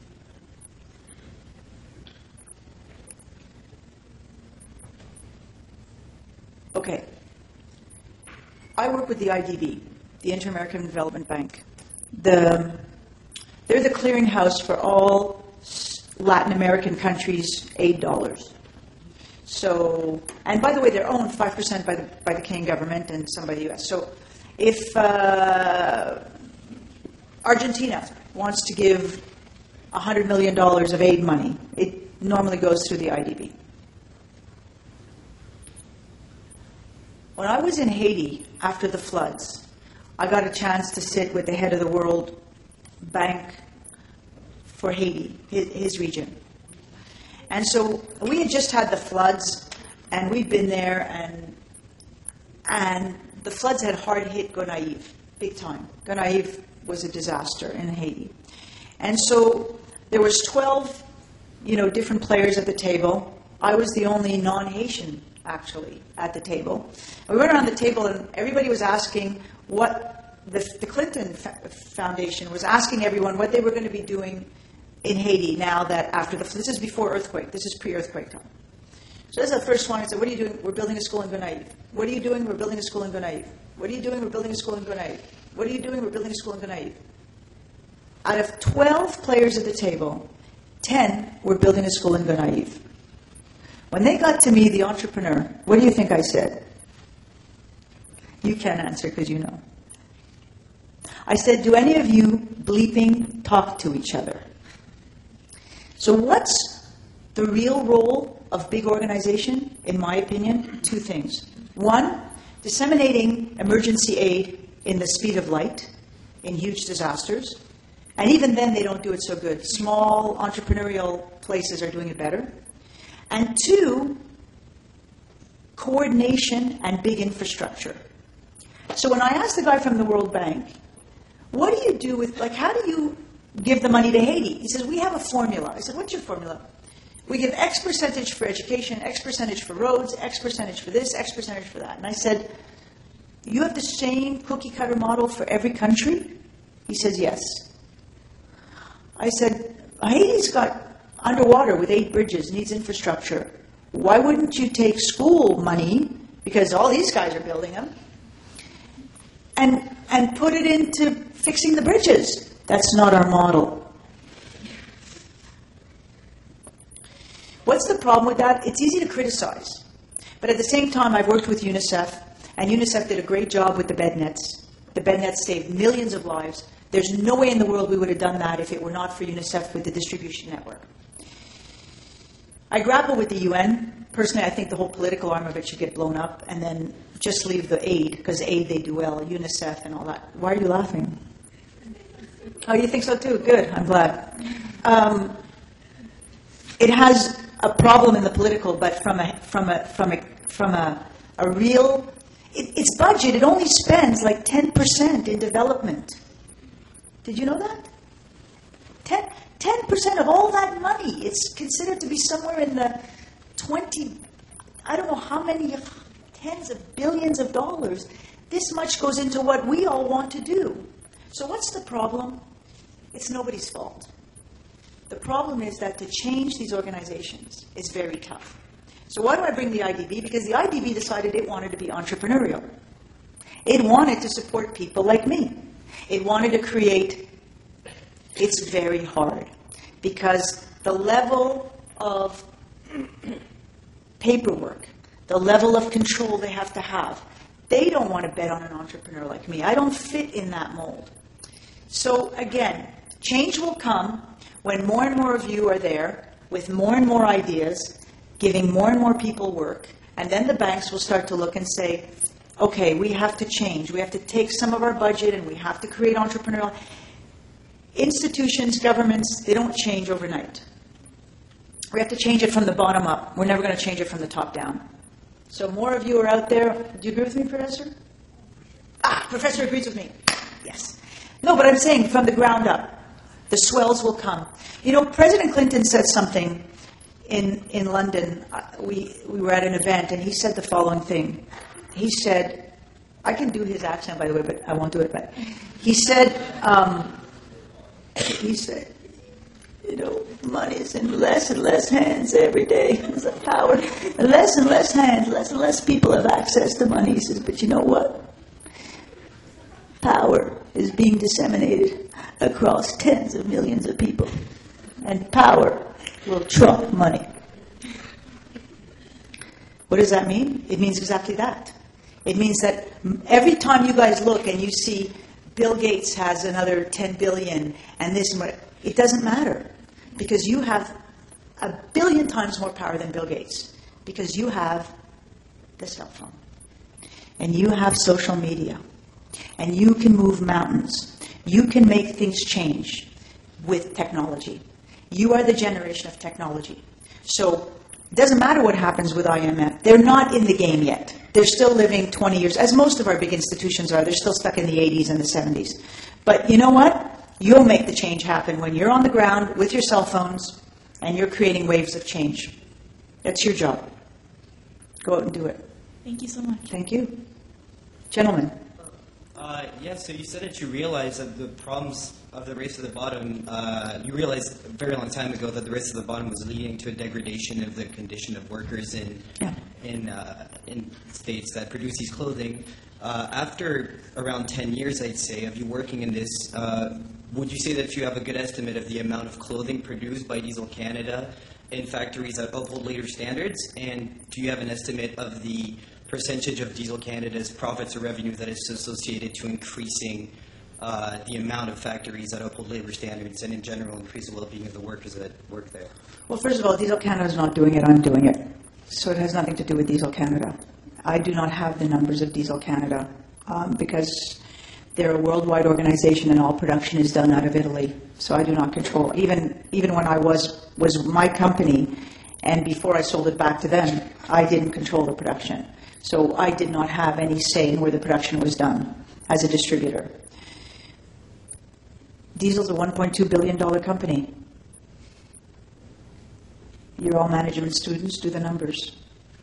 B: Okay. I work with the I D B, the Inter-American Development Bank. The, they're the clearinghouse for all Latin American countries' aid dollars. So, and by the way, they're owned five percent by the, by the Canadian government and some by the U S. So if uh, Argentina wants to give one hundred million dollars of aid money, it normally goes through the I D B. When I was in Haiti after the floods, I got a chance to sit with the head of the World Bank for Haiti, his, his region. And so we had just had the floods, and we'd been there, and and the floods had hard hit Gonaïves, big time. Gonaïves was a disaster in Haiti. And so there was twelve, you know, different players at the table. I was the only non-Haitian, actually, at the table. And we went around the table, and everybody was asking what the, the Clinton Foundation was asking everyone what they were going to be doing in Haiti now that after the, this is before earthquake, this is pre-earthquake time. So that's the first one. I said, what are you doing? We're building a school in Gonaïves. What are you doing? We're building a school in Gonaïves. What are you doing? We're building a school in Gonaïves. What are you doing? We're building a school in Gonaïves. Out of twelve players at the table, ten were building a school in Gonaïves. When they got to me, the entrepreneur, what do you think I said? You can't answer because you know. I said, do any of you bleeping talk to each other? So what's the real role of big organization, in my opinion? Two things. One, disseminating emergency aid in the speed of light in huge disasters. And even then, they don't do it so good. Small entrepreneurial places are doing it better. And two, coordination and big infrastructure. So when I asked the guy from the World Bank, what do you do with, like, how do you give the money to Haiti? He says, we have a formula. I said, what's your formula? We give X percentage for education, X percentage for roads, X percentage for this, X percentage for that. And I said, you have the same cookie-cutter model for every country? He says, yes. I said, Haiti's got underwater with eight bridges, needs infrastructure. Why wouldn't you take school money, because all these guys are building them, and and put it into fixing the bridges? That's not our model. What's the problem with that? It's easy to criticize. But at the same time, I've worked with UNICEF, and UNICEF did a great job with the bed nets. The bed nets saved millions of lives. There's no way in the world we would have done that if it were not for UNICEF with the distribution network. I grapple with the U N. Personally, I think the whole political arm of it should get blown up and then just leave the aid, because aid they do well, UNICEF and all that. Why are you laughing? Oh, you think so too? Good, I'm glad. Um, it has a problem in the political, but from a from a from a from a, a real, it, its budget, it only spends like ten percent in development. Did you know that? ten percent of all that money, it's considered to be somewhere in the twenty, I don't know how many, tens of billions of dollars. This much goes into what we all want to do. So what's the problem? It's nobody's fault. The problem is that to change these organizations is very tough. So why do I bring the I D B? Because the I D B decided it wanted to be entrepreneurial. It wanted to support people like me. It wanted to create. It's very hard because the level of paperwork, the level of control they have to have, they don't want to bet on an entrepreneur like me. I don't fit in that mold. So again, change will come when more and more of you are there with more and more ideas, giving more and more people work, and then the banks will start to look and say, okay, we have to change. We have to take some of our budget and we have to create entrepreneurial. Institutions, governments, they don't change overnight. We have to change it from the bottom up. We're never going to change it from the top down. So more of you are out there. Do you agree with me, Professor? Ah, Professor agrees with me. Yes. No, but I'm saying from the ground up. The swells will come. You know, President Clinton said something in in London. Uh, we we were at an event, and he said the following thing. He said, I can do his accent, by the way, but I won't do it. But he said, um, he said, you know, money is in less and less hands every day. It's a power. Less and less hands, less and less people have access to money. He says, but you know what? Power is being disseminated across tens of millions of people. And power will trump money. What does that mean? It means exactly that. It means that every time you guys look and you see Bill Gates has another ten billion and this and what, it doesn't matter. Because you have a billion times more power than Bill Gates. Because you have the cell phone. And you have social media. And you can move mountains. You can make things change with technology. You are the generation of technology. So it doesn't matter what happens with I M F. They're not in the game yet. They're still living twenty years, as most of our big institutions are. They're still stuck in the eighties and the seventies. But you know what? You'll make the change happen when you're on the ground with your cell phones and you're creating waves of change. That's your job. Go out and do it.
F: Thank you so much.
B: Thank you. Gentlemen.
G: Uh, yeah, so you said that you realized that the problems of the race to the bottom, uh, you realized a very long time ago that the race to the bottom was leading to a degradation of the condition of workers in
B: Yeah.
G: in uh, in states that produce these clothing. Uh, after around ten years, I'd say, of you working in this, uh, would you say that you have a good estimate of the amount of clothing produced by Diesel Canada in factories that uphold later standards? And do you have an estimate of the percentage of Diesel Canada's profits or revenue that is associated to increasing uh, the amount of factories that uphold labor standards and in general increase the well-being of the workers that work there?
B: Well, first of all, Diesel Canada is not doing it. I'm doing it. So it has nothing to do with Diesel Canada. I do not have the numbers of Diesel Canada um, because they're a worldwide organization and all production is done out of Italy. So I do not control. Even even when I was was my company and before I sold it back to them, I didn't control the production. So I did not have any say in where the production was done as a distributor. Diesel's a one point two billion dollars company. You're all management students, do the numbers.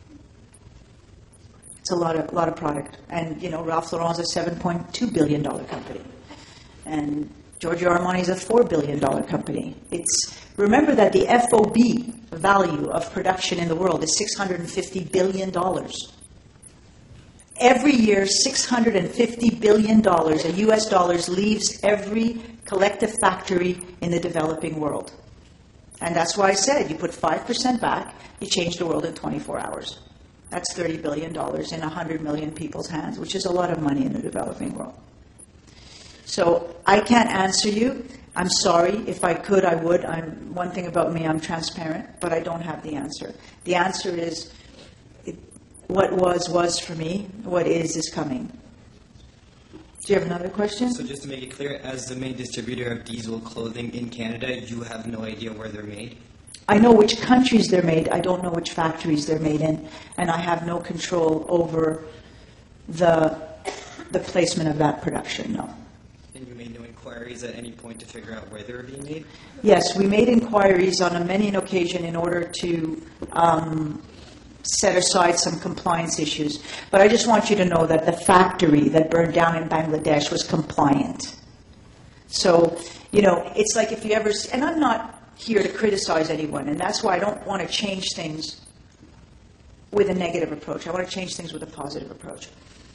B: It's a lot of lot of product. And, you know, Ralph Lauren's a seven point two billion dollars company. And Giorgio Armani's a four billion dollars company. It's remember that the F O B value of production in the world is six hundred fifty billion dollars. Every year, six hundred fifty billion dollars in U S dollars leaves every collective factory in the developing world. And that's why I said you put five percent back, you change the world in twenty-four hours. That's thirty billion dollars in one hundred million people's hands, which is a lot of money in the developing world. So I can't answer you. I'm sorry. If I could, I would. I'm, one thing about me, I'm transparent, but I don't have the answer. The answer is it, what was, was for me. What is, is coming. Do you have another question?
G: So just to make it clear, as the main distributor of diesel clothing in Canada, you have no idea where they're made?
B: I know which countries they're made. I don't know which factories they're made in. And I have no control over the the placement of that production, no.
G: And you made no inquiries at any point to figure out where they were being made?
B: Yes, we made inquiries on a many an occasion in order to um, set aside some compliance issues. But I just want you to know that the factory that burned down in Bangladesh was compliant. So, you know, it's like if you ever, and I'm not here to criticize anyone, and that's why I don't want to change things with a negative approach. I want to change things with a positive approach.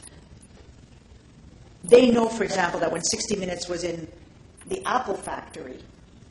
B: They know, for example, that when sixty minutes was in the Apple factory,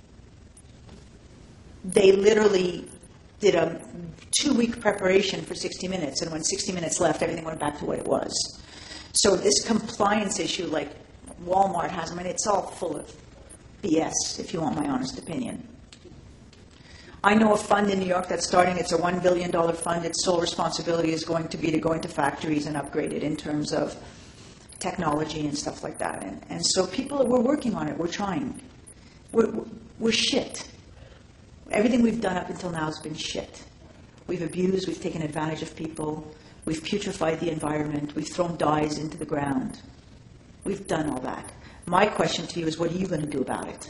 B: they literally did a two-week preparation for sixty minutes, and when sixty minutes left, everything went back to what it was. So this compliance issue, like Walmart has, I mean, it's all full of B S, if you want my honest opinion. I know a fund in New York that's starting. It's a one billion dollars fund. Its sole responsibility is going to be to go into factories and upgrade it in terms of technology and stuff like that. And, and so people, we're working on it. We're trying. We're, we're shit. Everything we've done up until now has been shit. We've abused. We've taken advantage of people. We've putrefied the environment. We've thrown dyes into the ground. We've done all that. My question to you is, what are you going to do about it?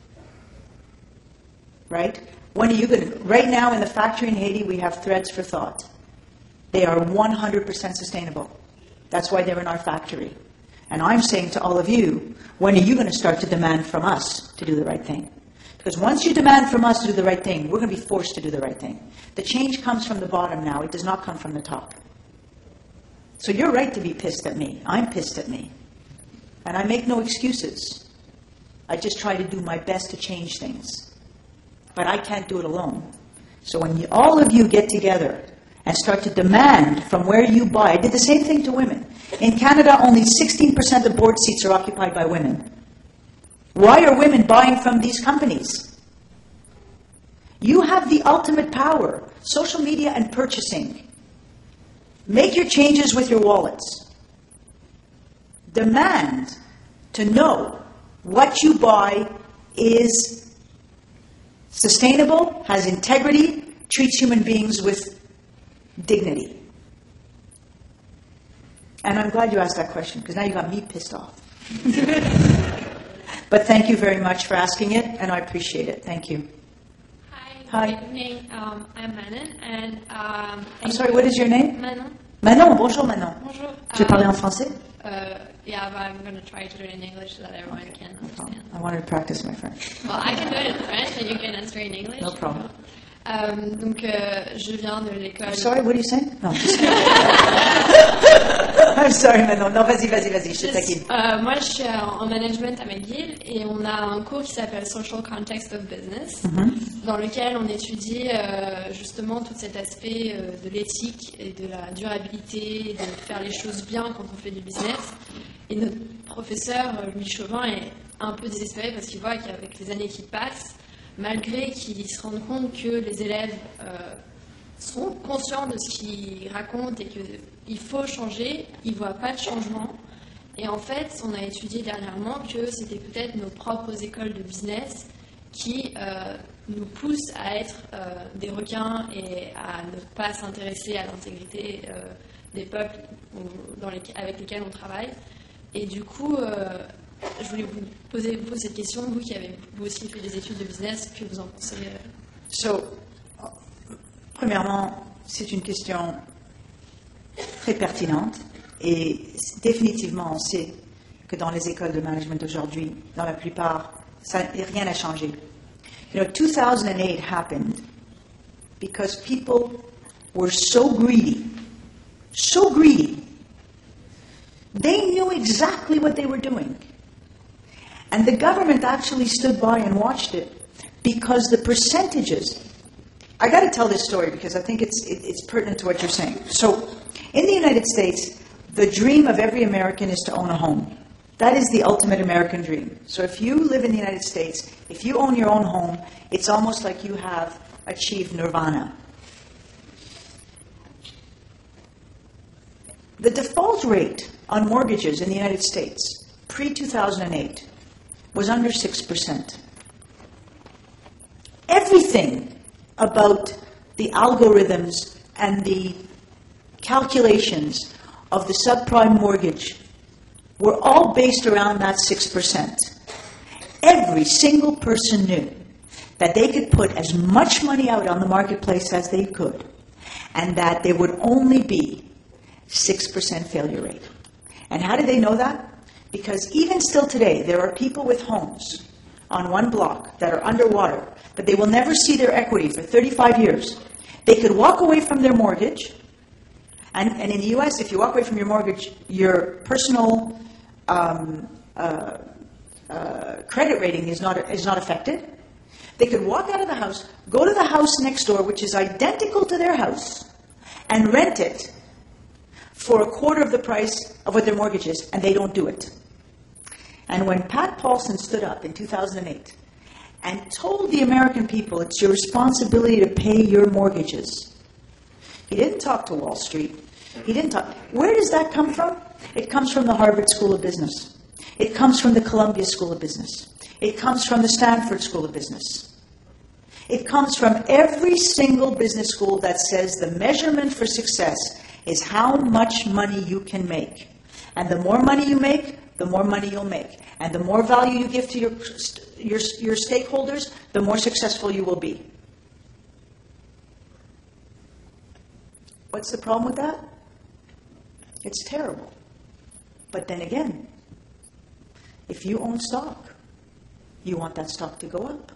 B: Right? When are you going to... Right now in the factory in Haiti, we have threads for thought. They are one hundred percent sustainable. That's why they're in our factory. And I'm saying to all of you, when are you going to start to demand from us to do the right thing? Because once you demand from us to do the right thing, we're going to be forced to do the right thing. The change comes from the bottom now. It does not come from the top. So you're right to be pissed at me. I'm pissed at me. And I make no excuses. I just try to do my best to change things. But I can't do it alone. So when you, all of you get together and start to demand from where you buy, I did the same thing to women. In Canada, only sixteen percent of board seats are occupied by women. Why are women buying from these companies? You have the ultimate power, social media and purchasing. Make your changes with your wallets. Demand to know what you buy is sustainable, has integrity, treats human beings with dignity. And I'm glad you asked that question, because now you got me pissed off. But thank you very much for asking it, and I appreciate it. Thank you.
H: Hi,
B: Hi.
H: good evening. Um, I'm Manon, and um,
B: I'm sorry, what is your name?
H: Manon.
B: Manon, bonjour Manon.
H: Bonjour.
B: Tu veux parler en français?
H: Uh, yeah, but I'm going to try to do it in English so that everyone can understand.
B: I wanted to practice my French.
H: Well, I can do it in French, and you can answer in English.
B: No problem.
H: Um, donc, euh, je viens de l'école.
B: I'm sorry, what are you saying? No. I'm sorry, Manon. Non, vas-y, vas-y, vas-y, je te taquine.
H: Euh, moi, je suis en management à McGill et on a un cours qui s'appelle Social Context of Business,
B: Mm-hmm.
H: dans lequel on étudie euh, justement tout cet aspect euh, de l'éthique et de la durabilité, de faire les choses bien quand on fait du business. Et notre professeur, euh, Louis Chauvin, est un peu désespéré parce qu'il voit qu'avec les années qui passent, malgré qu'ils se rendent compte que les élèves euh, sont conscients de ce qu'ils racontent et qu'il faut changer, ils ne voient pas de changement. Et en fait, on a étudié dernièrement que c'était peut-être nos propres écoles de business qui euh, nous poussent à être euh, des requins et à ne pas s'intéresser à l'intégrité euh, des peuples dans les, avec lesquels on travaille. Et du coup, euh, je voulais vous poser vous, cette question, vous qui avez vous aussi fait des études de business, que vous en pensez euh...
B: So, premièrement, c'est une question très pertinente et définitivement, on sait que dans les écoles de management aujourd'hui, dans la plupart, ça, rien n'a changé. You know, two thousand eight happened because people were so greedy, so greedy. They knew exactly what they were doing. And the government actually stood by and watched it because the percentages... I got to tell this story because I think it's, it, it's pertinent to what you're saying. So, in the United States, the dream of every American is to own a home. That is the ultimate American dream. So if you live in the United States, if you own your own home, it's almost like you have achieved nirvana. The default rate on mortgages in the United States, pre two thousand eight, was under six percent. Everything about the algorithms and the calculations of the subprime mortgage were all based around that six percent. Every single person knew that they could put as much money out on the marketplace as they could, and that there would only be six percent failure rate. And how did they know that? Because even still today, there are people with homes on one block that are underwater, but they will never see their equity for thirty-five years. They could walk away from their mortgage, and, and in the U S, if you walk away from your mortgage, your personal um, uh, uh, credit rating is not, is not affected. They could walk out of the house, go to the house next door, which is identical to their house, and rent it for a quarter of the price of what their mortgage is, and they don't do it. And when Pat Paulson stood up in two thousand eight and told the American people it's your responsibility to pay your mortgages. He didn't talk to Wall Street. He didn't talk. Where does that come from? It comes from the Harvard School of Business. It comes from the Columbia School of Business. It comes from the Stanford School of Business. It comes from every single business school that says the measurement for success is how much money you can make. And the more money you make, the more money you'll make. And the more value you give to your, your, your stakeholders, the more successful you will be. What's the problem with that? It's terrible. But then again, if you own stock, you want that stock to go up.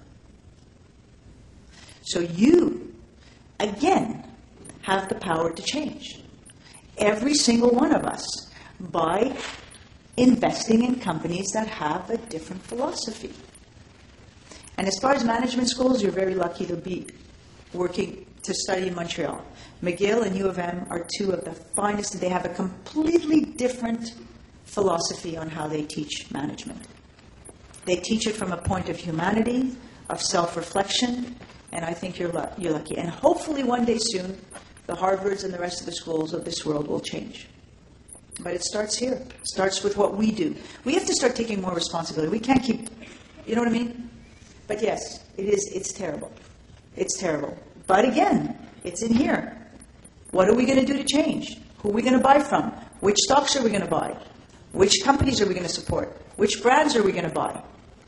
B: So you, again, have the power to change. Every single one of us, by investing in companies that have a different philosophy. And as far as management schools, you're very lucky to be working to study in Montreal. McGill and U of M are two of the finest. They have a completely different philosophy on how they teach management. They teach it from a point of humanity, of self-reflection, and I think you're, lu- you're lucky. And hopefully one day soon, the Harvards and the rest of the schools of this world will change. But it starts here. It starts with what we do. We have to start taking more responsibility. We can't keep, you know what I mean? But yes, it is, it's terrible. It's terrible. But again, it's in here. What are we going to do to change? Who are we going to buy from? Which stocks are we going to buy? Which companies are we going to support? Which brands are we going to buy?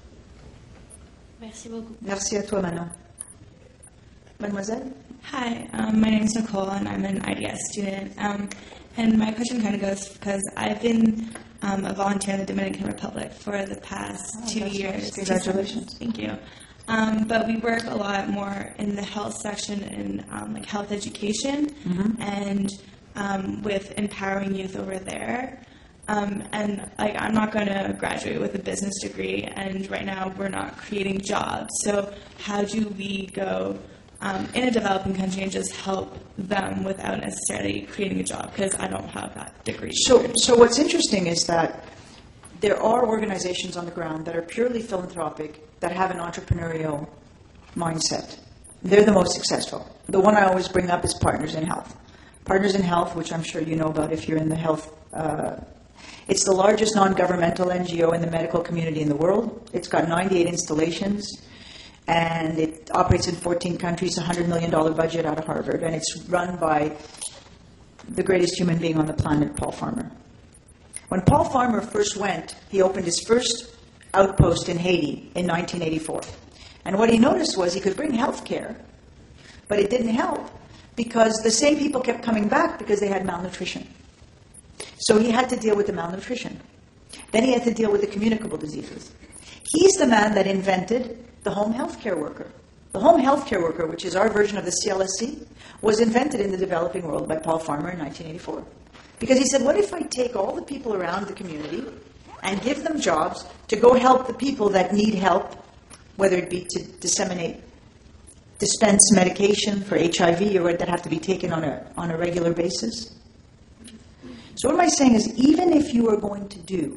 D: Merci beaucoup.
B: Merci à toi, Manon. Mademoiselle?
I: Hi, um, my name is Nicole, and I'm an I D S student. Um, and my question kind of goes because I've been um, a volunteer in the Dominican Republic for the past
B: Oh,
I: two
B: that's
I: years.
B: nice. Congratulations.
I: Thank you. Um, but we work a lot more in the health section in um, like health education
B: Mhm.
I: and um, with empowering youth over there. Um, and like I'm not going to graduate with a business degree, and right now we're not creating jobs. So how do we go um, in a developing country and just help them without necessarily creating a job? Because I don't have that degree.
B: So, so what's interesting is that there are organizations on the ground that are purely philanthropic that have an entrepreneurial mindset. They're the most successful. The one I always bring up is Partners in Health. Partners in Health, which I'm sure you know about if you're in the health. Uh, it's the largest non-governmental N G O in the medical community in the world. It's got ninety-eight installations, and it operates in fourteen countries, a one hundred million dollars budget out of Harvard, and it's run by the greatest human being on the planet, Paul Farmer. When Paul Farmer first went, he opened his first outpost in Haiti in nineteen eighty-four. And what he noticed was he could bring health care, but it didn't help because the same people kept coming back because they had malnutrition. So he had to deal with the malnutrition. Then he had to deal with the communicable diseases. He's the man that invented the home health care worker. The home health care worker, which is our version of the C L S C, was invented in the developing world by Paul Farmer in nineteen eighty-four. Because he said, what if I take all the people around the community and give them jobs to go help the people that need help, whether it be to disseminate, dispense medication for H I V or that have to be taken on a, on a regular basis? So what am I saying is, even if you are going to do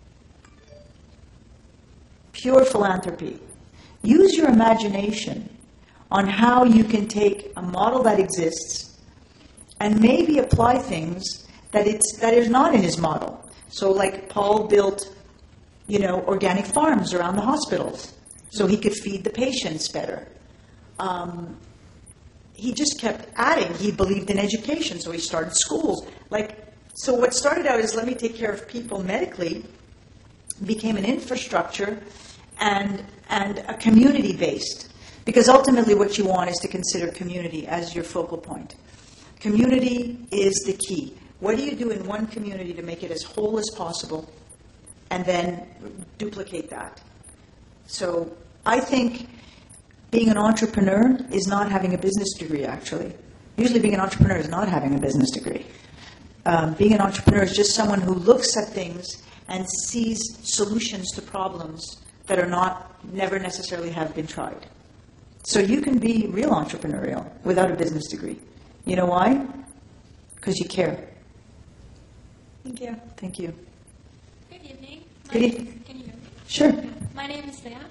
B: pure philanthropy, use your imagination on how you can take a model that exists and maybe apply things that it's that is not in his model. So like Paul built, you know, organic farms around the hospitals so he could feed the patients better. Um, he just kept adding. He believed in education, so he started schools. Like, so what started out as let me take care of people medically became an infrastructure and and a community based. Because ultimately what you want is to consider community as your focal point. Community is the key. What do you do in one community to make it as whole as possible and then duplicate that? So I think being an entrepreneur is not having a business degree, actually. Usually being an entrepreneur is not having a business degree. Um, being an entrepreneur is just someone who looks at things and sees solutions to problems that are not, never necessarily have been tried. So you can be real entrepreneurial without a business degree. You know why? Because you care.
I: Thank you.
B: Thank you.
J: Good evening. My
B: Good
J: name
B: evening.
J: is- Can you hear me?
B: Sure.
J: My name is Leah.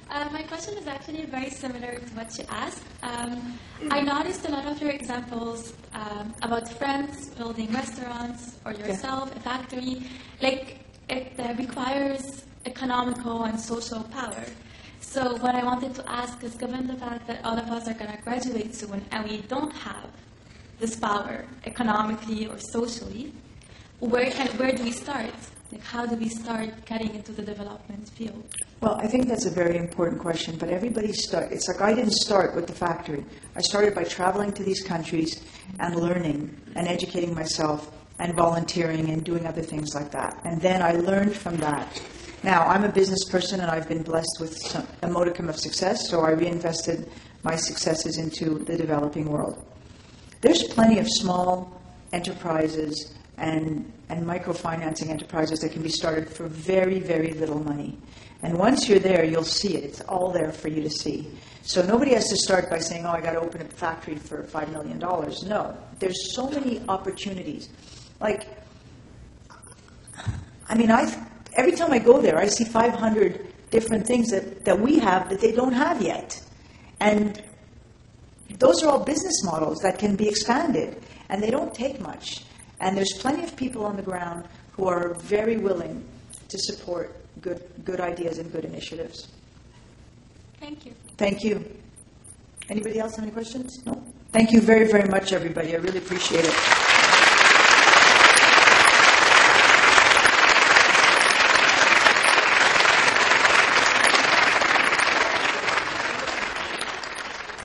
J: Uh, my question is actually very similar to what you asked. Um, I noticed a lot of your examples um, about friends building restaurants or yourself, a factory. Like, it uh, requires economical and social power. So what I wanted to ask is, given the fact that all of us are going to graduate soon and we don't have this power economically or socially, where can, where do we start? Like, how do we start getting into the development field?
B: Well, I think that's a very important question, but everybody start. It's like I didn't start with the factory. I started by traveling to these countries and learning and educating myself and volunteering and doing other things like that. And then I learned from that. Now, I'm a business person and I've been blessed with some, a modicum of success, so I reinvested my successes into the developing world. There's plenty of small enterprises and, and microfinancing enterprises that can be started for very, very little money. And once you're there, you'll see it. It's all there for you to see. So nobody has to start by saying, oh, I got to open a factory for five million dollars. No. There's so many opportunities. Like, I mean, I every time I go there, I see five hundred different things that, that we have that they don't have yet. And those are all business models that can be expanded. And they don't take much. And there's plenty of people on the ground who are very willing to support good good ideas and good initiatives.
J: Thank you.
B: Thank you. Anybody else have any questions? No? Thank you very, very much, everybody. I really appreciate it.